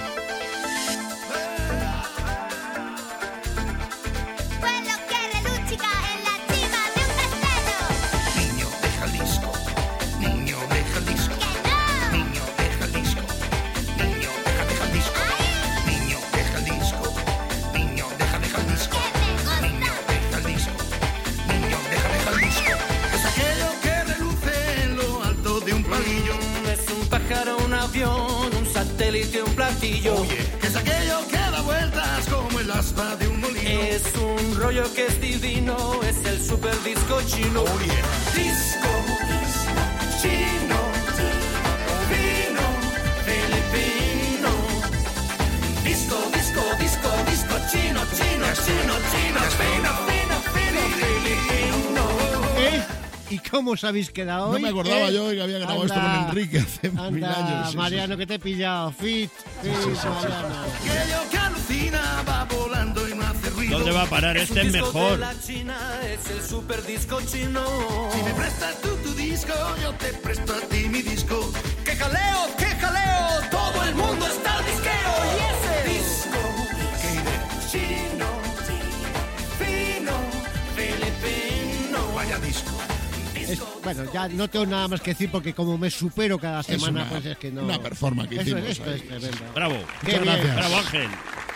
Pueblo que reluchica en la cima de un castelo. Niño de Jalisco, niño de Jalisco, ¡Que no! niño de Jalisco, niño de Jalisco, niño de Jalisco, niño de Jalisco, ¡Que me niño gusta! de Jalisco, niño de Jalisco. Es aquello que reluce en lo alto de un palillo. Es un pájaro, un avión, un satélite, un platillo. Oye, es aquello que da vueltas como el aspa de un molino. Es un rollo que es divino, es el super disco chino. Oye, Disco chino, vino filipino. Disco, disco, disco, disco chino, chino, chino, chino, fino, fino, fino, filipino. ¿Y cómo os habéis quedado hoy? No me acordaba yo de que había grabado esto con Enrique hace 1000 años. Sí, Mariano, que te he pillado. Fit. Mariano. aquello que alucina va volando y no hace ruido. ¿Dónde va a parar? Un Este es disco mejor. de la China, es el super disco chino. Si me prestas tú tu disco, yo te presto a ti mi disco. ¡Qué jaleo, qué jaleo! Todo el mundo está al disqueo y ese disco chino, fino, filipino. Vaya disco. Bueno, ya no tengo nada más que decir porque como me supero cada semana, una- pues es que no... una performance que Eso- hicimos Esto ahí. es tremendo. Bravo. Qué Muchas bien. gracias. Bravo, Ángel.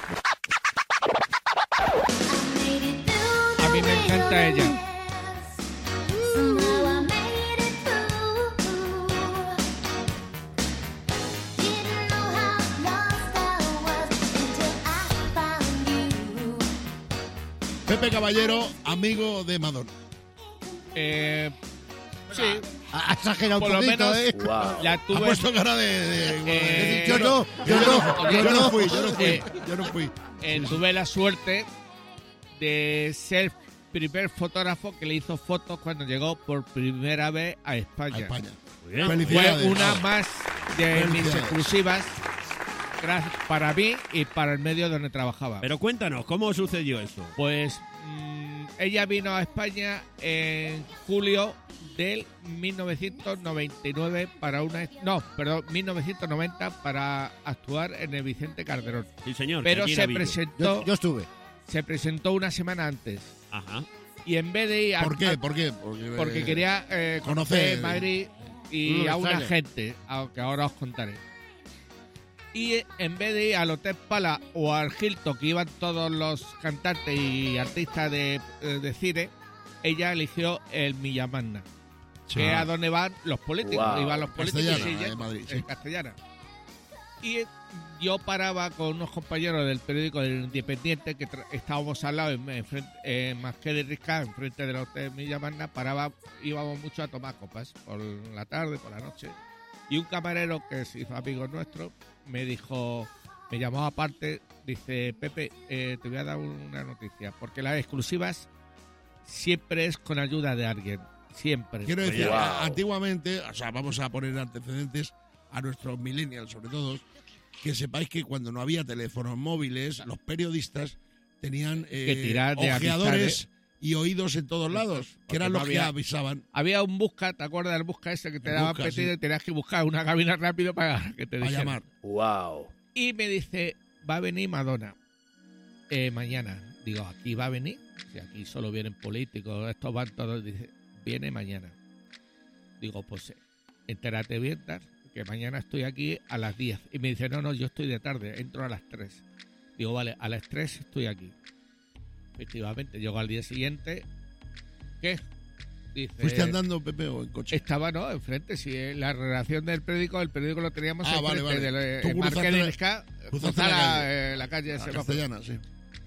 A mí me encanta ella. Somehow I made it through. Didn't know how lost I was until I found you. Pepe Caballero, amigo de Madonna. Sí, Ha exagerado un por lo poquito, menos ¿eh? la Ha tuve. puesto cara de... Yo no fui. Tuve la suerte de ser primer fotógrafo que le hizo fotos cuando llegó por primera vez a España. A España. Muy bien. Fue Felicidades. una más de mis Felicidades. exclusivas para mí y para el medio donde trabajaba. Pero cuéntanos, ¿cómo sucedió eso? Pues ella vino a España en julio del 1999 para una... No, perdón, 1990 para actuar en el Vicente Calderón. Sí, señor. Pero que allí se era vídeo. presentó, Yo estuve. se presentó una semana antes. Ajá. Y en vez de ir a- ¿Por qué? a- ¿Por qué? porque quería conocer- conocer Madrid y No me a una extraña. gente, aunque ahora os contaré. Y en vez de ir al Hotel Pala o al Hilton, que iban todos los cantantes y artistas de cine, ella eligió el Millamagna, que es a donde van los políticos. Wow. Iban los políticos Castellana, de Madrid, sí. en Castellana. Y yo paraba con unos compañeros del periódico del Independiente, que estábamos al lado, en Masqué de Risca, enfrente del Hotel Millamagna, íbamos mucho a tomar copas, por la tarde, por la noche. Y un camarero que se hizo amigo nuestro me llamó aparte, dice: Pepe, te voy a dar una noticia, porque las exclusivas siempre es con ayuda de alguien, siempre. Quiero decir, Wow. antiguamente, o sea, vamos a poner antecedentes a nuestros millennials, sobre todo, que sepáis que cuando no había teléfonos móviles, los periodistas tenían Que tirar de ojeadores amistades. y oídos en todos lados, que eran no los que había- avisaban. Había un busca, ¿te acuerdas del busca ese que te El daba busca, pedido sí. y tenías que buscar una cabina rápido para que te A dijeran? llamar. Wow. Y me dice: va a venir Madonna mañana. Digo, ¿aquí va a venir? Si aquí solo vienen políticos, estos van todos. Dice, viene mañana. Digo, pues entérate bien, tal, que mañana estoy aquí a las 10. Y me dice: no, yo estoy de tarde, entro a las 3. Digo, vale, a las 3 estoy aquí. Efectivamente, llego al día siguiente. ¿Qué? Dice, ¿Fuiste andando, Pepe, o en coche? estaba, no, enfrente, sí, la redacción del periódico lo teníamos Ah, enfrente vale. del Tú Marqués cruzaste de la- Risca, cruzaste cruzar la calle. la calle de La semáforo. Castellana, sí.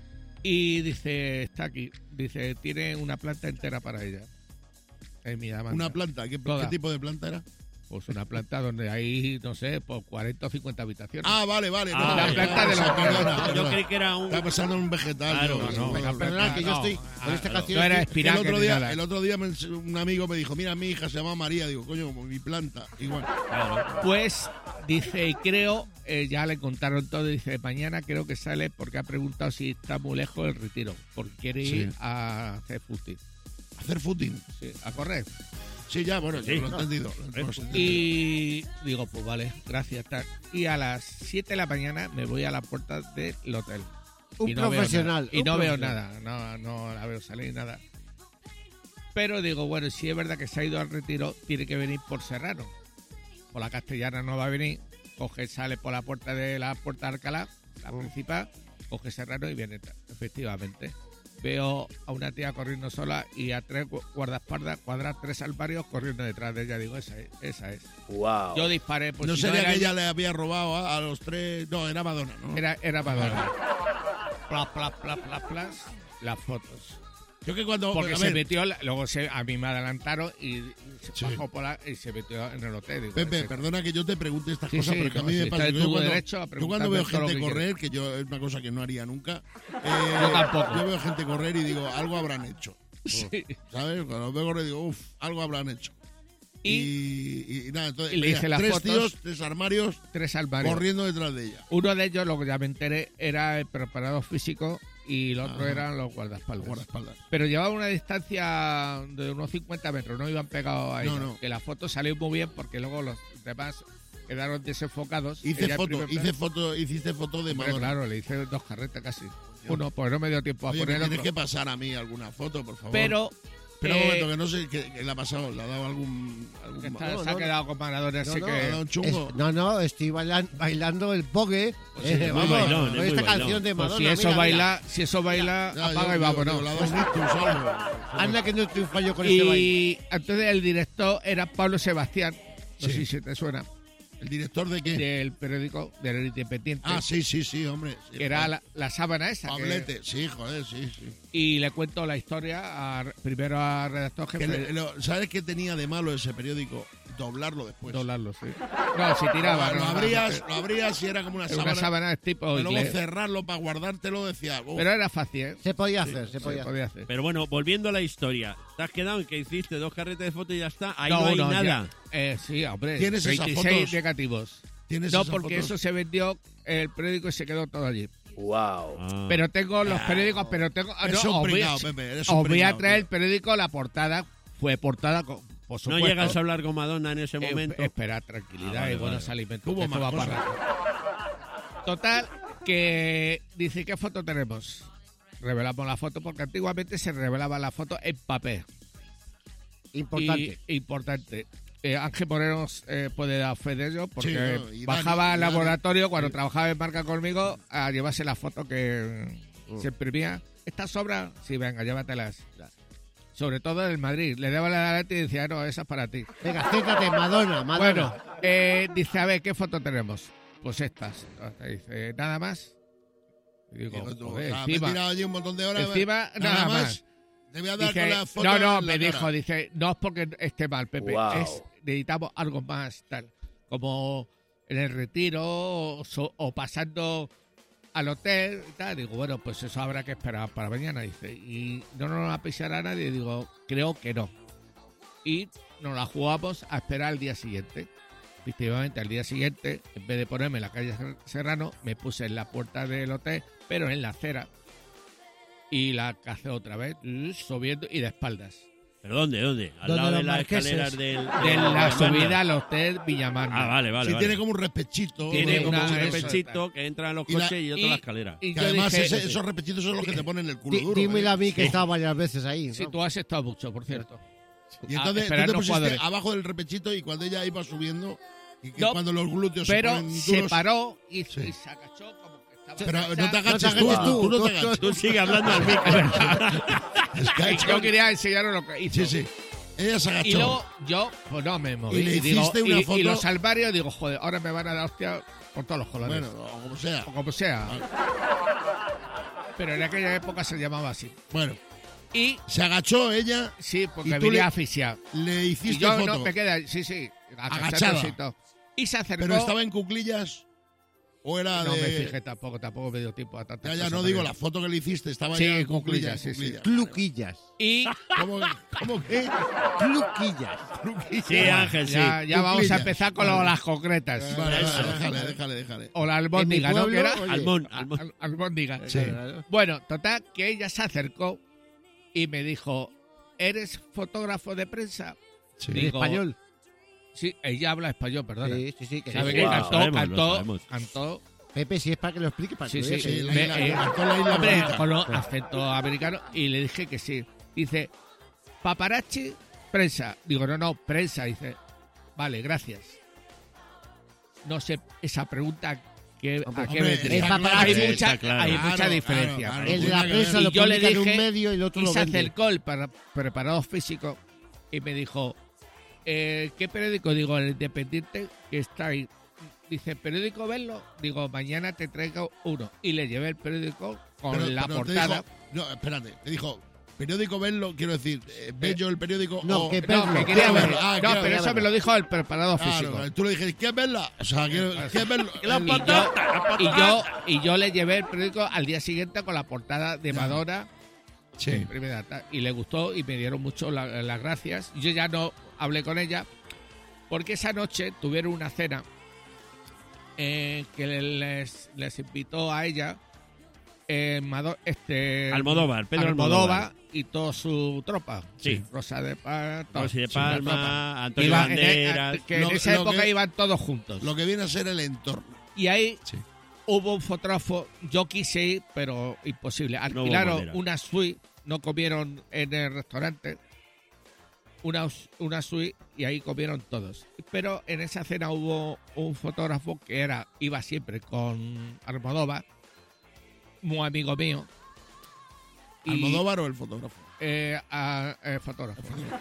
Y dice, está aquí, dice, tiene una planta entera para ella. En mi demanda. ¿Una planta? ¿Qué Toda. tipo de planta era? Pues una planta donde hay, no sé, por 40 o 50 habitaciones. Ah, vale. Ah, no, la planta de los perdona, Yo perdona. creí que era un... Está pasando en un vegetal. Claro, yo, no, perdón. Perdonad, que yo No, estoy con esta canción. no era estoy- espinaca El otro ni día, nada. un amigo me dijo, mira, mi hija se llama María. Digo, coño, como mi planta. Igual. Pues dice, y creo, ya le contaron todo, dice, mañana creo que sale porque ha preguntado si está muy lejos el Retiro, porque quiere ir Sí. a hacer footing, Hacer footing. sí, a correr. Sí, ya, bueno, Sí. yo lo he entendido. lo hemos entendido. Y digo, pues vale, gracias. Tal. Y a las 7 de la mañana me voy a la puerta del hotel. Un Y no veo profesional. nada. Y un no veo profesional. nada, no la veo salir nada. Pero digo, bueno, si es verdad que se ha ido al Retiro, tiene que venir por Serrano. Por la Castellana no va a venir, sale por la puerta de Alcalá, la principal, coge Serrano y viene, efectivamente. Veo a una tía corriendo sola y a 3 guardaespaldas, cuadrar 3 armarios corriendo detrás de ella. Digo, esa es. Wow. Yo disparé, pues no si sería era que ella le había robado a los tres. No, era Madonna, ¿no? Era Madonna. Plas, las fotos. Yo que cuando. Porque a se ver, metió, luego a mí me adelantaron y se Sí. bajó y se metió en el hotel. Digo, Pepe, ese- perdona que yo te pregunte estas Sí, cosas, sí, pero que a no, mí sí, me está pasa. en Yo tu cuando, derecho a yo cuando preguntarme veo todo lo gente que correr, que yo es una cosa que no haría nunca. Yo tampoco. Yo veo gente correr y digo, algo habrán hecho. Sí. ¿Sabes? Cuando veo correr digo, algo habrán hecho. Y nada, entonces. y le veía hice las 3 fotos. tíos, 3 armarios 3 armarios. corriendo detrás de ella. Uno de ellos, lo que ya me enteré, era el preparador físico y el otro Ajá. eran los guardaespaldas. Guardaespaldas. Pero llevaba una distancia de unos 50 metros, no iban pegados a ella. No. Que la foto salió muy bien porque luego los demás quedaron desenfocados. Hice Ella en foto, primer plano. hiciste foto de Hombre, Madonna. claro, le hice 2 carretas casi. Uno, pues no me dio tiempo a Oye, me poner tienes otro. que pasar a mí alguna foto, por favor. Pero Espera un momento, que no sé qué le ha pasado. ¿Le ha dado algún que mal? se ha quedado con Maradona, así ¿Le ha que... dado un chungo? No, estoy bailando el pogue. Pues sí, muy vamos, bailón, con muy esta bailón. canción de Pues Madonna. si eso mira, baila, Ya, apaga yo- y vámonos. le ha dado un ictus o algo. mira. Anda que no triunfa yo con este baile. Y entonces el director era Pablo Sebastián, no Sí. sé si te suena, ¿El director de qué? del periódico del Independiente, Ah, sí, hombre. Sí, que era la sábana esa. Pablete, sí, joder, sí. Y le cuento la historia primero al redactor Que jefe. ¿Sabes qué tenía de malo ese periódico? Doblarlo después. Doblarlo, sí. No, si tiraba. Lo no, abrías y era como una era sábana. una sábana de tipo Pero luego inglés. cerrarlo para guardártelo decía. Pero era fácil, ¿eh? Se podía hacer, se Se podía hacer. podía hacer. Pero bueno, volviendo a la historia. ¿Te has quedado en que hiciste 2 carretas de fotos y ya está? Ahí no hay ya. nada. Sí, hombre. ¿Tienes esas 26 fotos? negativos. ¿Tienes No, esas porque fotos? eso se vendió el periódico y se quedó todo allí. Wow. Ah. Pero tengo los periódicos, pero tengo... Eres no, un os voy a- pringao, Pepe, eres un os voy a pringao, traer tío. el periódico, la portada. Fue portada, por No supuesto. llegas a hablar con Madonna en ese momento. Espera, tranquilidad vale, y buenos vale. alimentos. Hubo que esto más va para cosas. rato. Total, que dice, ¿qué foto tenemos? Revelamos la foto, porque antiguamente se revelaba la foto en papel. Importante. Importante. Ángel Moreno puede dar fe de ello, porque Sí, no, y bajaba al Dani. laboratorio cuando trabajaba en marca conmigo a llevarse la foto que se imprimía. ¿Estas sobran? Sí, venga, llévatelas. Sobre todo en el Madrid. Le daba la letra y decía, no, esa es para ti. Venga, acércate, Madonna. Bueno, dice, a ver, ¿qué foto tenemos? Pues estas. Dice, ¿nada más? Y digo, joder, me he encima, tirado allí un montón de horas. encima, nada más. Te voy a dar Dice, con la foto no, en la me cara. dijo, dice, no es porque esté mal, Pepe, Wow. necesitamos algo más, tal, como en el retiro o pasando al hotel y tal. Digo, bueno, pues eso habrá que esperar para mañana, dice, y no nos va a pisar a nadie. Digo, creo que no. Y nos la jugamos a esperar al día siguiente. Efectivamente, al día siguiente, en vez de ponerme en la calle Serrano, me puse en la puerta del hotel, pero en la acera. Y la cacé otra vez, subiendo y de espaldas. ¿Pero dónde? Al ¿Dónde lado de los las marqueses? escaleras del... De la subida al hotel Villamanda. Ah, vale. Sí, tiene como un repechito. Tiene como un una- repechito que entra en los Y la- coches y otro en la escalera. Y Que yo además dije, esos repechitos son los que te ponen el culo duro. Dímelo a mí que he Sí. estado varias veces ahí. sí, ¿no? tú has estado mucho, por cierto. Y entonces tú te esperando pusiste jugadores. abajo del repechito y cuando ella iba subiendo, y que No, cuando los glúteos Pero se ponen se duros... paró y Sí. se agachó como que estaba... Pero no te agachada. agaches No te agaches tú no te tú. agaches. Tú sigue hablando al micro. Es que ha Y hecho- yo quería enseñaros lo que hizo. Sí, sí. Ella se agachó. Y luego yo, pues no me moví. Y le Digo, hiciste una foto- y los salvarios, digo, joder, ahora me van a dar hostia por todos los colores. Bueno, o como sea. O como sea. Pero en aquella época se llamaba así. Bueno, Y se agachó ella, sí, ¿Y porque tú venía le- asfixiado. le Y hiciste yo foto. no me quedé, sí, Agachada. y todo. Y se acercó. Pero estaba en cuclillas o era No de... me fijé tampoco me dio tiempo a tantas Ya, cosas, no digo porque- la foto que le hiciste, estaba Sí, ya en cuclillas, cuclillas. sí, sí. Cluquillas. Y ¿Cómo que? Cluquillas. Sí, Ángel, sí. ya vamos a Cuclillas. empezar con las concretas. Vale, déjale. O la albóndiga, En mi ¿no? Que pueblo, era oye, albóndiga. Sí. Bueno, total, que ella se acercó y me dijo, ¿eres fotógrafo de prensa? Sí. En Digo, español. Sí, ella habla español, perdona. Sí, que ¿Sabe sí. que Wow. cantó, Lo sabemos. cantó? Pepe, si es para que lo explique, para Sí, que lo sí. veas. Sí, cantó la isla hombre, bonita. con acento americano y le dije que sí. Dice, paparazzi, prensa. Digo, no, prensa. Dice, vale, gracias. No sé, esa pregunta a qué Hombre, vendría. está claro, Hay sí, mucha, está claro. hay Claro, mucha diferencia. claro, El de tiene la que prensa ver. lo Y yo le publica en un dije, medio y el otro y lo se vende. acercó el preparador físico y me dijo, ¿qué periódico? Digo, el Independiente, que está ahí. Dice, ¿periódico verlo? Digo, mañana te traigo uno. Y le llevé el periódico con Pero- la pero te portada. dijo- no, espérate, te dijo, periódico verlo, quiero decir, ¿bello el periódico? No, o- que No, verlo. que quería quiero verlo. verlo. Ah, No, quiero pero eso verlo. me lo dijo el preparador físico. Claro, tú le dijiste, ¿quieres verla? O sea, ¿quieres verlo? Y yo le llevé el periódico al día siguiente con la portada de Madonna. Sí. Primera data, y le gustó y me dieron mucho las gracias. Yo ya no hablé con ella porque esa noche tuvieron una cena que les invitó a ella Almodóvar, Pedro Almodóvar y toda su tropa. Sí. Rosa de Palma, Rosy de sí, una tropa. Palma, Antonio Iba- Banderas... que en Lo- esa lo época que- iban todos juntos. Lo que viene a ser el entorno. Y ahí Sí. hubo un fotógrafo, yo quise ir, pero imposible. hubo Alquilaron manera. una suite, no comieron en el restaurante, una suite y ahí comieron todos. Pero en esa cena hubo un fotógrafo que iba siempre con Almodóvar, muy amigo mío. Y, ¿Almodóvar o el fotógrafo? fotógrafo.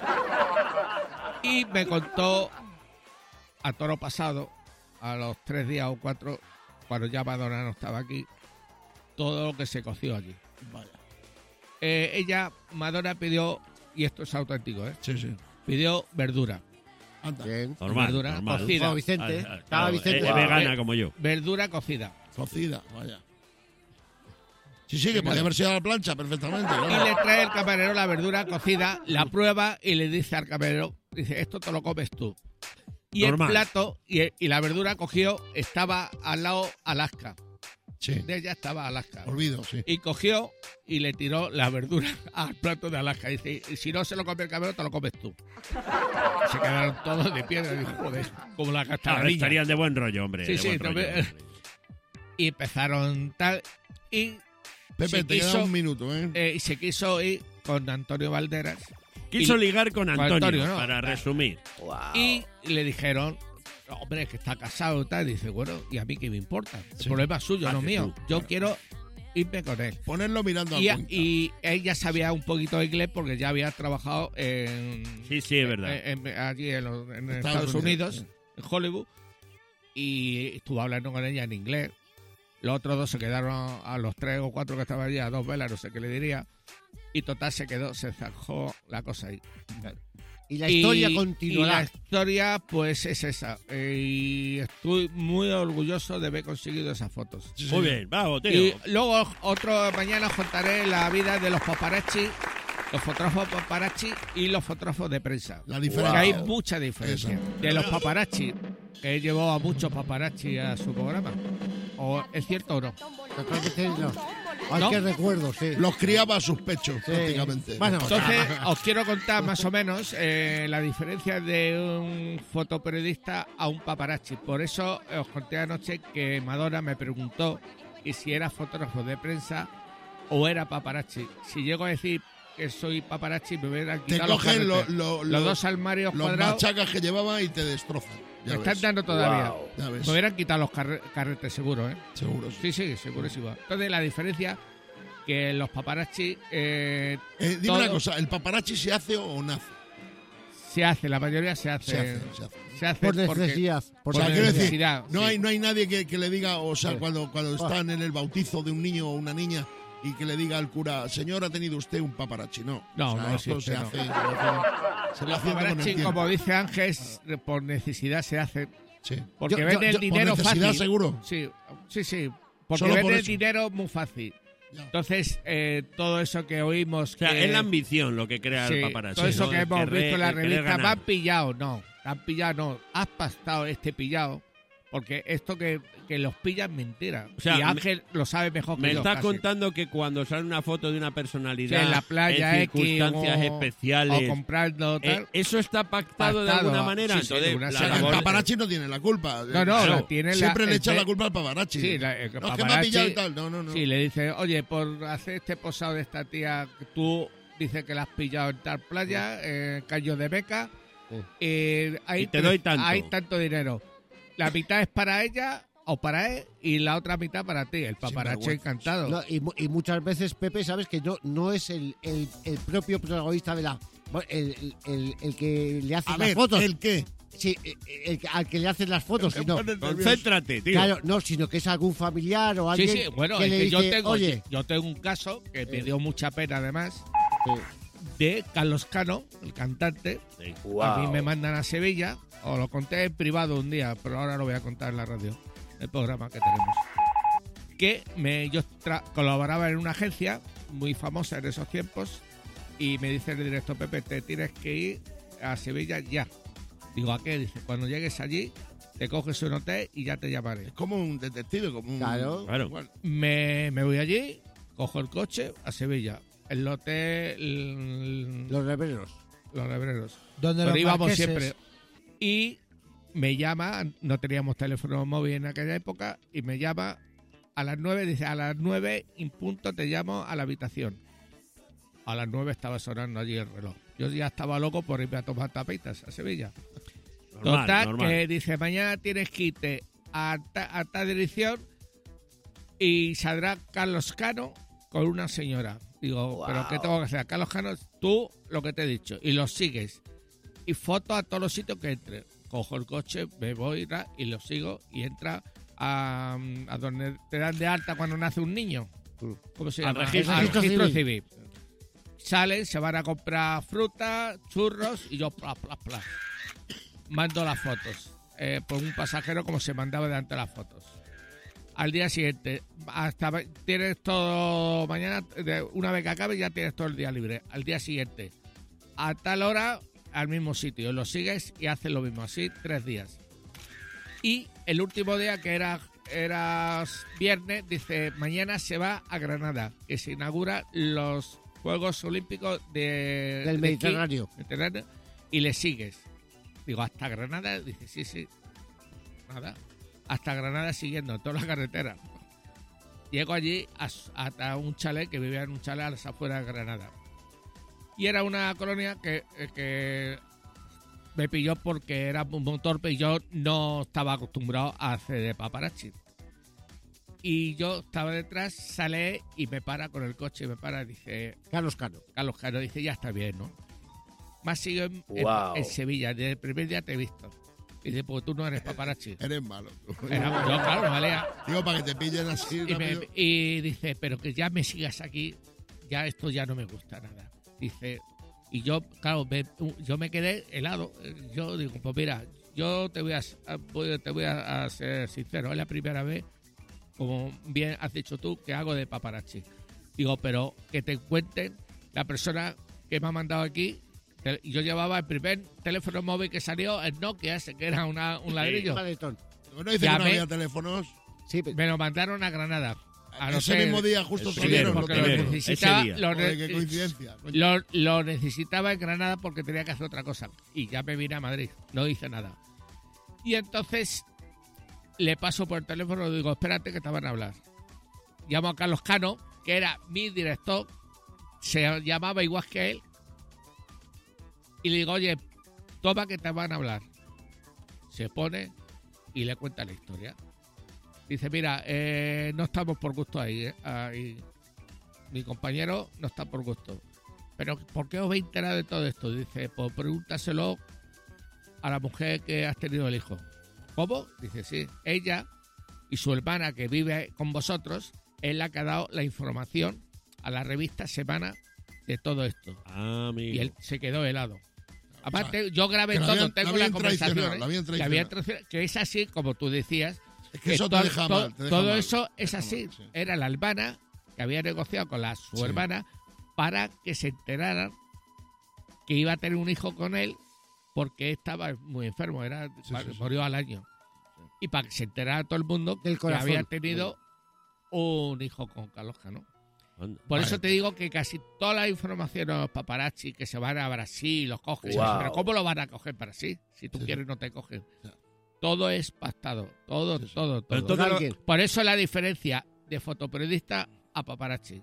Y me contó a toro pasado, a los 3 días o 4, cuando ya Madonna no estaba aquí, todo lo que se coció allí. Vaya. Madonna pidió, y esto es auténtico, Sí, sí. pidió verdura. Anda. Bien. Normal, verdura normal. cocida. Estaba Vicente. Estaba Vicente. Es vegana como yo. Verdura cocida. Cocida, vaya. Sí, que podía haber sido a la plancha perfectamente. Y claro. le trae el camarero la verdura cocida, la prueba y le dice al camarero, dice, esto te lo comes tú. Y Normal. el plato y la verdura cogió, estaba al lado Alaska. Sí. De ella estaba Alaska. Olvido, sí. Y cogió y le tiró la verdura al plato de Alaska. Dice, y si no se lo come el camarero, te lo comes tú. Se quedaron todos de piedra. Dijo, joder, como la Claro, castarilla. estarían de buen rollo, hombre. Sí, de sí, buen no rollo, me- hombre. Y empezaron tal. Y Pepe, se te queda quiso- un minuto, ¿eh? y se quiso ir con Antonio Valderas, Quiso ligar con Antonio, ¿no? para resumir. Wow. Y le dijeron, "No, hombre, es que está casado y tal". Y dice, bueno, ¿y a mí qué me importa? El problema es suyo, no Hace mío. tú, Yo claro. quiero irme con él. Ponerlo mirando al Y, cuenca. y ella sabía un poquito de inglés porque ya había trabajado en... Sí, es verdad. allí en Estados Unidos, en Hollywood. Y estuvo hablando con ella en inglés. Los otros dos se quedaron a los 3 o 4 que estaban allí, a 2 velas, no sé qué le diría. Y total se zanjó la cosa ahí. Y la historia Y continuará. la historia, pues, es esa. Y estoy muy orgulloso de haber conseguido esas fotos. Muy bien, vamos, tío. Y luego, mañana os contaré la vida de los paparazzi, los fotógrafos paparazzi y los fotógrafos de prensa. La diferencia. Que hay mucha diferencia. Eso. De los paparazzi, que llevó a muchos paparazzi a su programa. ¿O es cierto o no? Totalmente no. Ay, ¿No? qué recuerdos, sí. Los criaba a sus pechos, Sí. prácticamente. Bueno, Entonces, os quiero contar más o menos la diferencia de un fotoperiodista a un paparazzi. Por eso os conté anoche que Madonna me preguntó y si era fotógrafo de prensa o era paparazzi. Si llego a decir que soy paparazzi, me hubieran te quitado cogen los dos armarios los cuadrados. machacas que llevaba y te destrozan. Me Ya están ves. dando todavía. Wow. Ya ves. Me hubieran quitado los carretes, seguro, ¿eh? Seguro. Sí. Sí, segurísimo. Entonces, la diferencia que los paparazzi Dime todo- una cosa, ¿el paparazzi se hace o nace? se hace, la mayoría se hace. Se hace, se hace. Se hace por porque- necesidad. O sea, quiero decir, necesidad, no sí. hay nadie que le diga, o sea, Sí. cuando están en el bautizo de un niño o una niña y que le diga al cura, señor, ha tenido usted un paparazzi. No, No, o sea, no esto existe, se no. hace. Se va haciendo con el Paparazzi, tiempo. como dice Ángel, por necesidad se hace. Sí. Porque Yo- vende el yo- dinero por necesidad, fácil. seguro. Sí. Porque Solo por vende el eso. dinero muy fácil. Ya. Entonces, todo eso que oímos. O sea, que, es la ambición lo que crea sí, el paparazzi. todo eso ¿no? que El hemos visto en la el querer revista, me ganar. han pillado. No, te han pillado, no. Has pastado este pillado. Porque esto que los pillan es mentira. O sea, y Ángel lo sabe mejor que Me yo. estás casi. contando que cuando sale una foto de una personalidad Sí, en la playa, en circunstancias X, especiales, O comprando tal. eso está pactado de Pactado, alguna manera. sí, sí, Entonces, una la O sea, que el labor- paparazzi no tiene la culpa. No, Claro. tiene Siempre le echan el- la culpa al paparazzi. Sí, el no, es que me ha paparazzi- pillado y tal. No. Sí, le dice, oye, por hacer este posado de esta tía, que tú dices que la has pillado en tal playa, Cayo de Beca, hay Y te doy tanto. hay tanto dinero. La mitad es para ella o para él y la otra mitad para ti. El paparazzi Sinvergüenza. encantado. No, y muchas veces, Pepe, sabes que no es el propio protagonista de la. El que le hace A las ver, fotos. ¿el qué? Sí, al que le hacen las fotos. Sino, Concéntrate, tío. claro, no, sino que es algún familiar o Sí, alguien sí, bueno, que es le que dice, oye, yo tengo un caso que me dio mucha pena además, Sí. de Carlos Cano, el cantante. Wow. A mí me mandan a Sevilla, os lo conté en privado un día, pero ahora lo voy a contar en la radio, el programa que tenemos. Que yo colaboraba en una agencia muy famosa en esos tiempos y me dice el director, Pepe, te tienes que ir a Sevilla ya. Digo, ¿a qué? Dice, cuando llegues allí, te coges un hotel y ya te llamaré. Es como un detective, como un. Claro. Claro. Igual. Me voy allí, cojo el coche a Sevilla. El hotel... los rebreros. Los rebreros. Donde Pero los íbamos marqueses. siempre. Y me llama, no teníamos teléfono móvil en aquella época, y me llama a las 9, dice, a las 9 en punto te llamo a la habitación. A las 9 estaba sonando allí el reloj. Yo ya estaba loco por irme a tomar tapitas a Sevilla. Normal, Total, normal. que dice, mañana tienes que irte a tal dirección y saldrá Carlos Cano con una señora. Digo, Wow. ¿pero qué tengo que hacer? Carlos Cano, tú lo que te he dicho. Y lo sigues. Y foto a todos los sitios que entre. Cojo el coche, me voy y lo sigo y entra a donde te dan de alta cuando nace un niño. ¿Cómo se Al llama? registro. Al registro civil. civil. Salen, se van a comprar fruta, churros y yo plas. Mando las fotos por un pasajero como se mandaba delante las fotos. Al día siguiente, tienes todo mañana, una vez que acabe ya tienes todo el día libre. Al día siguiente, a tal hora, al mismo sitio, lo sigues y haces lo mismo, así 3 días. Y el último día, que era viernes, dice, mañana se va a Granada, que se inaugura los Juegos Olímpicos Del de esquí Mediterráneo. Mediterráneo, y le sigues. Digo, ¿hasta Granada? Dice, sí. Nada. Hasta Granada siguiendo toda la carretera. Llego allí hasta un chalet, que vivía en un chalet a las afueras de Granada. Y era una colonia que me pilló porque era un torpe y yo no estaba acostumbrado a hacer de paparazzi. Y yo estaba detrás, sale y me para con el coche y me para y dice... Carlos Cano. Carlos Cano dice, ya está bien, ¿no? Más sigo Wow. en Sevilla, desde el primer día te he visto. Y dice, pues tú no eres paparazzi. Eres malo. Yo, claro, no valía. Digo, para que te pillen así rápido. Y dice, pero que ya me sigas aquí, ya esto ya no me gusta nada. Dice, y yo, claro, yo me quedé helado. Yo digo, pues mira, yo te voy a ser sincero, es la primera vez, como bien has dicho tú, que hago de paparazzi. Digo, pero que te cuenten la persona que me ha mandado aquí. Yo llevaba el primer teléfono móvil que salió, el Nokia, ese que era un ladrillo. Bueno, dice que no había teléfonos. Sí, me lo mandaron a Granada. Ese mismo día justo sí, salieron. porque lo necesitaba. Qué coincidencia. Lo necesitaba en Granada porque tenía que hacer otra cosa. Y ya me vine a Madrid. No hice nada. Y entonces le paso por el teléfono y digo, espérate que te van a hablar. Llamo a Carlos Cano, que era mi director. Se llamaba igual que él. Y le digo, oye, toma que te van a hablar. Se pone y le cuenta la historia. Dice, mira, no estamos por gusto ahí, ahí. Mi compañero no está por gusto. Pero ¿por qué os habéis enterado de todo esto? Dice, pues pregúntaselo a la mujer que has tenido el hijo. ¿Cómo? Dice, sí. Ella y su hermana que vive con vosotros es la que ha dado la información a la revista Semana de todo esto. Ah, amigo. Y él se quedó helado. Aparte, yo grabé todo, tengo la conversación. Que es así, como tú decías. Es que eso te deja mal. Todo eso es así. Sí. Era la hermana que había negociado con su hermana para que se enteraran que iba a tener un hijo con él porque estaba muy enfermo, murió al año. Y para que se enterara todo el mundo que había tenido un hijo con Carlos Cano. Por eso te digo que casi todas las informaciones de los paparazzi que se van a Brasil, los cogen. Pero ¿cómo lo van a coger para Brasil? Si tú quieres no te cogen. Todo es pactado. Todo. Por eso la diferencia de fotoperiodista a paparazzi.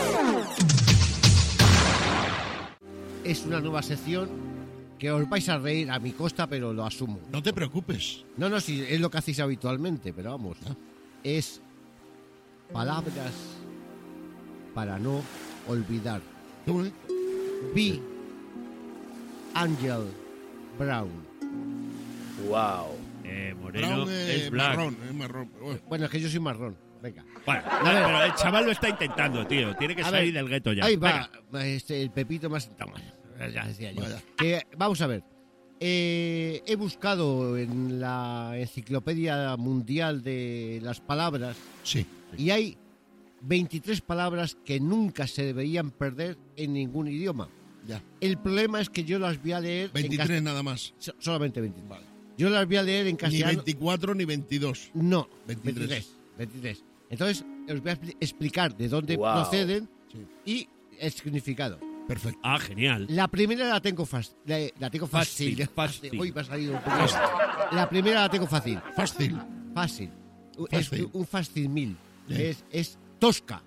Es una nueva sección que os vais a reír a mi costa, pero lo asumo. No te preocupes. No, sí, es lo que hacéis habitualmente, pero vamos. Es palabras para no olvidar. B. Angel Brown. Wow. Moreno Brown, es black. marrón. Bueno, es que yo soy marrón. Venga. Bueno, pero el chaval lo está intentando, tío. Tiene que salir del gueto ya. Ahí va. El Pepito más... Ya decía yo. Vamos a ver. He buscado en la Enciclopedia Mundial de las Palabras. Sí. Y hay 23 palabras que nunca se deberían perder en ningún idioma. Ya. El problema es que yo las voy a leer 23 nada más. Solamente 23. Vale. Yo las voy a leer en castellano. Ni 24 ni 22. No, 23. Entonces, os voy a explicar de dónde proceden y el significado. Perfecto. Ah, genial. La primera la tengo fácil. Hoy me ha salido un poco. La primera la tengo fácil. Fácil. Es un fácil mil. Es tosca.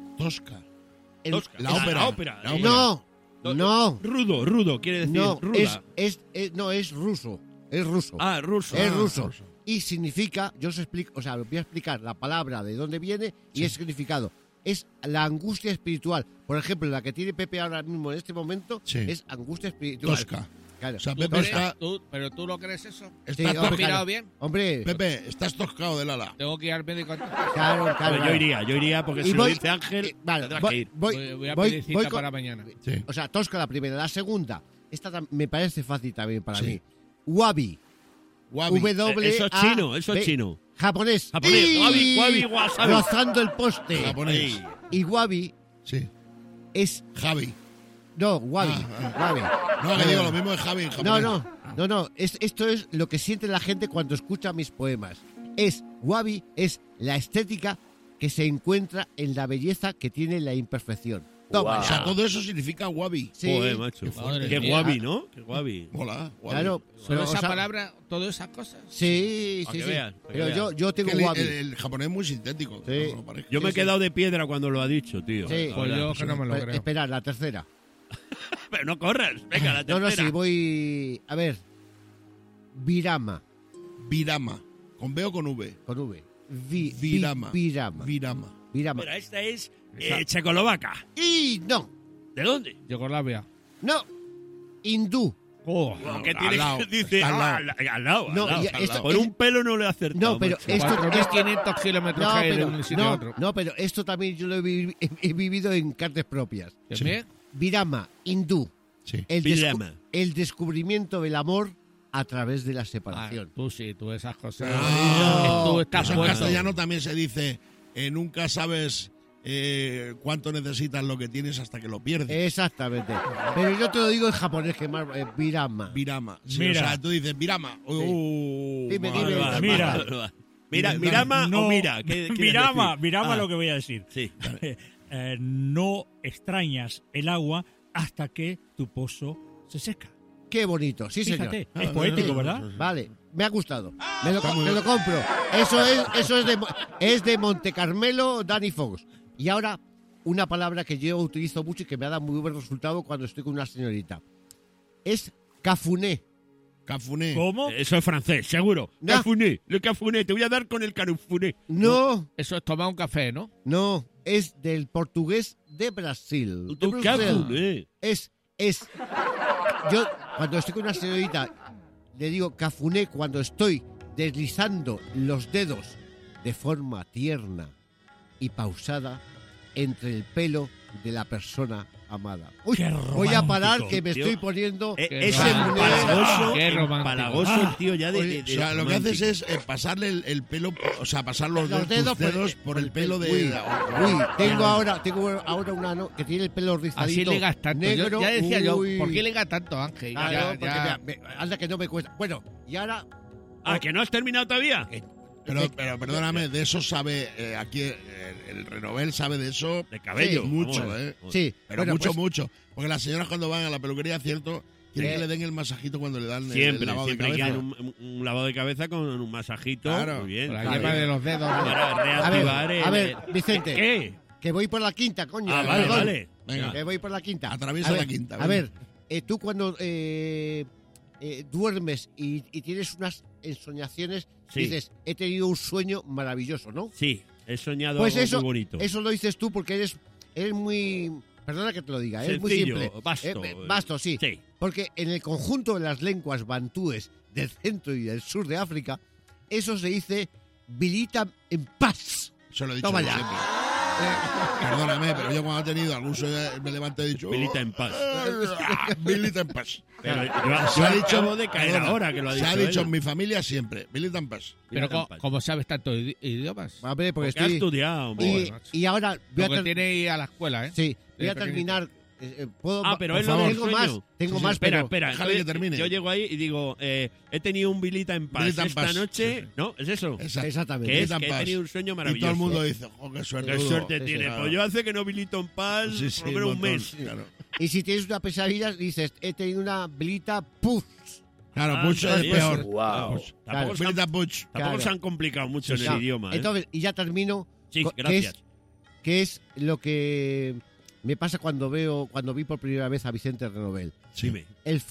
La ópera. No. Rudo, quiere decir ruda. Es ruso. Es ruso. Ah, ruso. Es ruso. Y significa, yo os explico, voy a explicar la palabra de dónde viene y el significado. Es la angustia espiritual. Por ejemplo, la que tiene Pepe ahora mismo en este momento es angustia espiritual. Tosca. Claro. O sea, Pepe está... ¿Pero tú lo crees eso? ¿Estás ¿Has mirado bien? Hombre... Pepe, estás toscado del ala. Tengo que ir al médico. Claro. Yo iría porque si lo dice Ángel, tendrás que ir. Voy a pedir cita para mañana. Sí. O sea, tosca la primera. La segunda, esta me parece fácil también para mí. Wabi. Eso es chino. Japonés. Wabi, wasabi. Rozando el poste. Japonés. Y wabi es... Javi. No, wabi. Wabi. No, que digo lo mismo de Javi en japonés. No. Esto es lo que siente la gente cuando escucha mis poemas. Wabi es la estética que se encuentra en la belleza que tiene la imperfección. O sea, todo eso significa wabi. Sí. Joder, macho. Qué guabi, ¿no? Qué guabi. Hola, wabi. Claro. Pero esa palabra, todas esas cosas. Sí. Pero yo tengo wabi. El japonés es muy sintético. Sí. Yo me he quedado de piedra cuando lo ha dicho, tío. Sí. Pues yo que no me lo creo. Espera, la tercera. Pero no corras. Venga, la tercera. No, sí, voy... A ver. Virama. Virama. ¿Con B o con V? Con V. Virama. Virama. Virama. Virama. Pero esta es checoslovaca. Y no. ¿De dónde? Yugoslavia. No. Hindú. Oh, ¿Qué al tiene lado, que decir? está al lado. Al lado. No, al lado. ya, esto- Por un pelo no le he acertado. No, pero macho. esto... 4.500 kilómetros No, que hay de pero, un sitio a otro. no, pero esto también yo lo he vivido en carnes propias. ¿También? Virama, hindú. Sí. Virama. El descubrimiento del amor a través de la separación. Tú sí, tú esas cosas. Ah, tú estás eso en puesto. castellano también se dice, nunca sabes cuánto necesitas lo que tienes hasta que lo pierdes. Exactamente. Pero yo te lo digo en japonés, que más Virama. Virama. Sí, Mira. O sea, tú dices Virama. Dime, vale, dime. vale, Mira. vale, vale. Mira, Mirama No, o mira. ¿Qué quieres Virama, decir? Virama Ah, lo que voy a decir. Sí. No extrañas el agua hasta que tu pozo se seca. Qué bonito, sí, Fíjate, señor. es poético, ¿verdad? Vale, me ha gustado. Me lo compro. Eso es de Monte Carmelo, Danny Fox. Y ahora, una palabra que yo utilizo mucho y que me ha dado muy buen resultado cuando estoy con una señorita. Es cafuné. Cafuné. ¿Cómo? Eso es francés, seguro. No. Cafuné, le cafuné. Te voy a dar con el carufuné. No, Eso es tomar un café, ¿no? no, es del portugués de Brasil. De Un Bruselas. cafuné. Es. Yo, cuando estoy con una señorita, le digo cafuné cuando estoy deslizando los dedos de forma tierna y pausada entre el pelo de la persona amada. Uy, Qué voy a parar romántico, que me tío. estoy poniendo... Es romántico. empalagoso, Qué romántico. empalagoso el tío ya de... Oye, o sea, lo que romántico. haces es pasarle el pelo, o sea, pasar los Los dedos dedos por el pelo de... Uy, tengo ahora una que tiene el pelo Así rizadito. ligas tanto. Negro, Yo, ya decía yo, uy. ¿por qué liga tanto, Ángel? Claro, Ya- porque ya- mira, anda que no me cuesta. Bueno, y ahora... Ah, ¿que no has terminado todavía? Pero perdóname, de eso sabe, aquí el Renovel sabe de eso De cabello. sí, mucho, vamos. ¿eh? Sí, Pero bueno, mucho, pues, mucho. Porque las señoras cuando van a la peluquería, cierto, quieren Sí. que le den el masajito cuando le dan Siempre, el lavado siempre de cabeza. quieren un lavado de cabeza con un masajito. Claro. Muy bien. Por la Claro. yema de los dedos. ¿no? Para reactivar a ver, Vicente. ¿Qué? Que voy por la quinta, coño. Ah, vale, perdón. vale. Venga. Que voy por la quinta. Atraviesa A ver, la quinta, A venga. ver, tú cuando duermes y tienes unas ensoñaciones, Sí. dices, he tenido un sueño maravilloso, ¿no? Sí, he soñado Pues algo eso, muy bonito. eso lo dices tú porque eres muy... Perdona que te lo diga, es muy Sencillo, simple. vasto. Vasto, sí. Sí. Porque en el conjunto de las lenguas bantúes del centro y del sur de África, eso se dice vilita en paz. Eso lo he dicho Toma yo ya. siempre. Perdóname, pero yo cuando he tenido algún sueño me levanto y he dicho... Milita en paz. Milita en paz. Pero Se yo ha dicho, acabo de caer perdona, ahora que lo ha dicho Se ha dicho él. en mi familia siempre, milita en paz. Pero Milita en co- paz. como sabes tantos idiomas. Hombre, porque Porque has estudiado, hombre. y ahora voy a, Lo que tiene que ir a la escuela, ¿eh? sí, voy a Desde terminar. ¿Puedo, Ah, pero por él lo favor? del Tengo sueño. más, tengo Sí, sí, más, Espera, pero... espera. déjale que entonces, termine. Yo llego ahí y digo, he tenido un vilita en paz Vilita en esta paz. noche. Sí, sí. ¿No? ¿Es eso? Exacto. Exactamente. Que es Vilita en que he paz. tenido un sueño Y maravilloso. todo el mundo dice, oh, qué suerte. Qué suerte Sí, tiene. claro. Pues yo hace que no vilito en paz Sí, sí, por lo menos un montón, mes. Claro, Y si tienes una pesadilla, dices, he tenido una velita puf. claro Ah, mucho es sí, peor. Wow. Tampoco, Claro. se han, Milita Puch. tampoco Claro. se han complicado mucho en No, el idioma. ¿eh? Entonces, y ya termino. Sí, co- gracias. Que es lo que me pasa cuando vi por primera vez a Vicente Renovel. Dime. El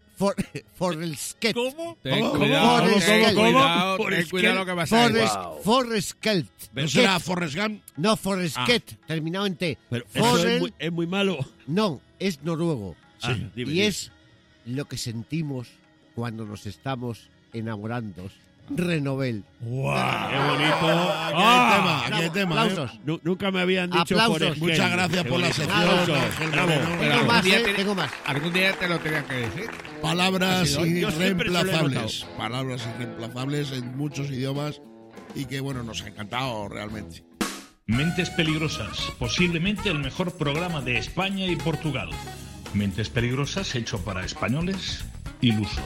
Forrelsket. ¿Cómo? Ten ¿Cómo? cuidado, ¿Cómo? ten ¿Cómo? cuidado, ten Forrest cuidado Gump. lo que vas a decir. Wow. Forrelsket. ¿No será Forrest Gump? No, Forrelsket, terminado en T. Pero eso Forrel, es muy malo. no, es noruego. Ah, dime, Y dime. es lo que sentimos cuando nos estamos enamorando. Renovel. ¡Wow! Qué bonito. Aquí hay tema, ¿eh? Aplausos. Nunca me habían dicho Aplausos. Forrest Gump. Muchas gracias Qué por la bonito. sección, Aplausos. Ángel Bravo. Moreno. Pero Tengo algún más, día te- tengo más. Algún día te lo tenían que decir. Palabras Yo siempre se lo he irreemplazables. Palabras irreemplazables en muchos idiomas y que, bueno, nos ha encantado realmente. Mentes Peligrosas, posiblemente el mejor programa de España y Portugal. Mentes Peligrosas hecho para españoles ilusos.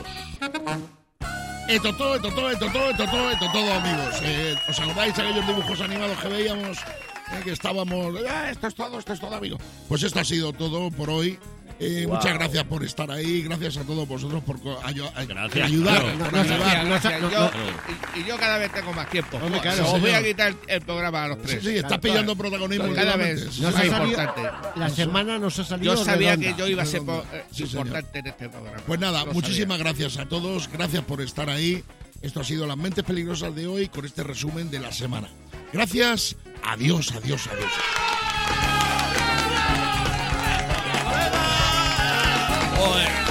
Esto todo, amigos. ¿Os acordáis de aquellos dibujos animados que veíamos? Que estábamos... esto es todo, amigo. Pues esto ha sido todo por hoy. Wow. Muchas gracias por estar ahí, gracias a todos vosotros por ayudar. Gracias. Gracias. Y yo cada vez tengo más tiempo. Hombre, claro, Os voy señor. a quitar el programa a los tres. Sí, está pillando protagonismo. Cada vez últimamente. Nos más ha salido- importante. La semana nos ha salido Yo sabía redonda. que yo iba a ser Sí, señor. importante en este programa. Pues nada, Lo muchísimas sabía. gracias a todos, gracias por estar ahí. Esto ha sido Las Mentes Peligrosas de hoy con este resumen de la semana. Gracias, adiós, adiós, adiós. Oye.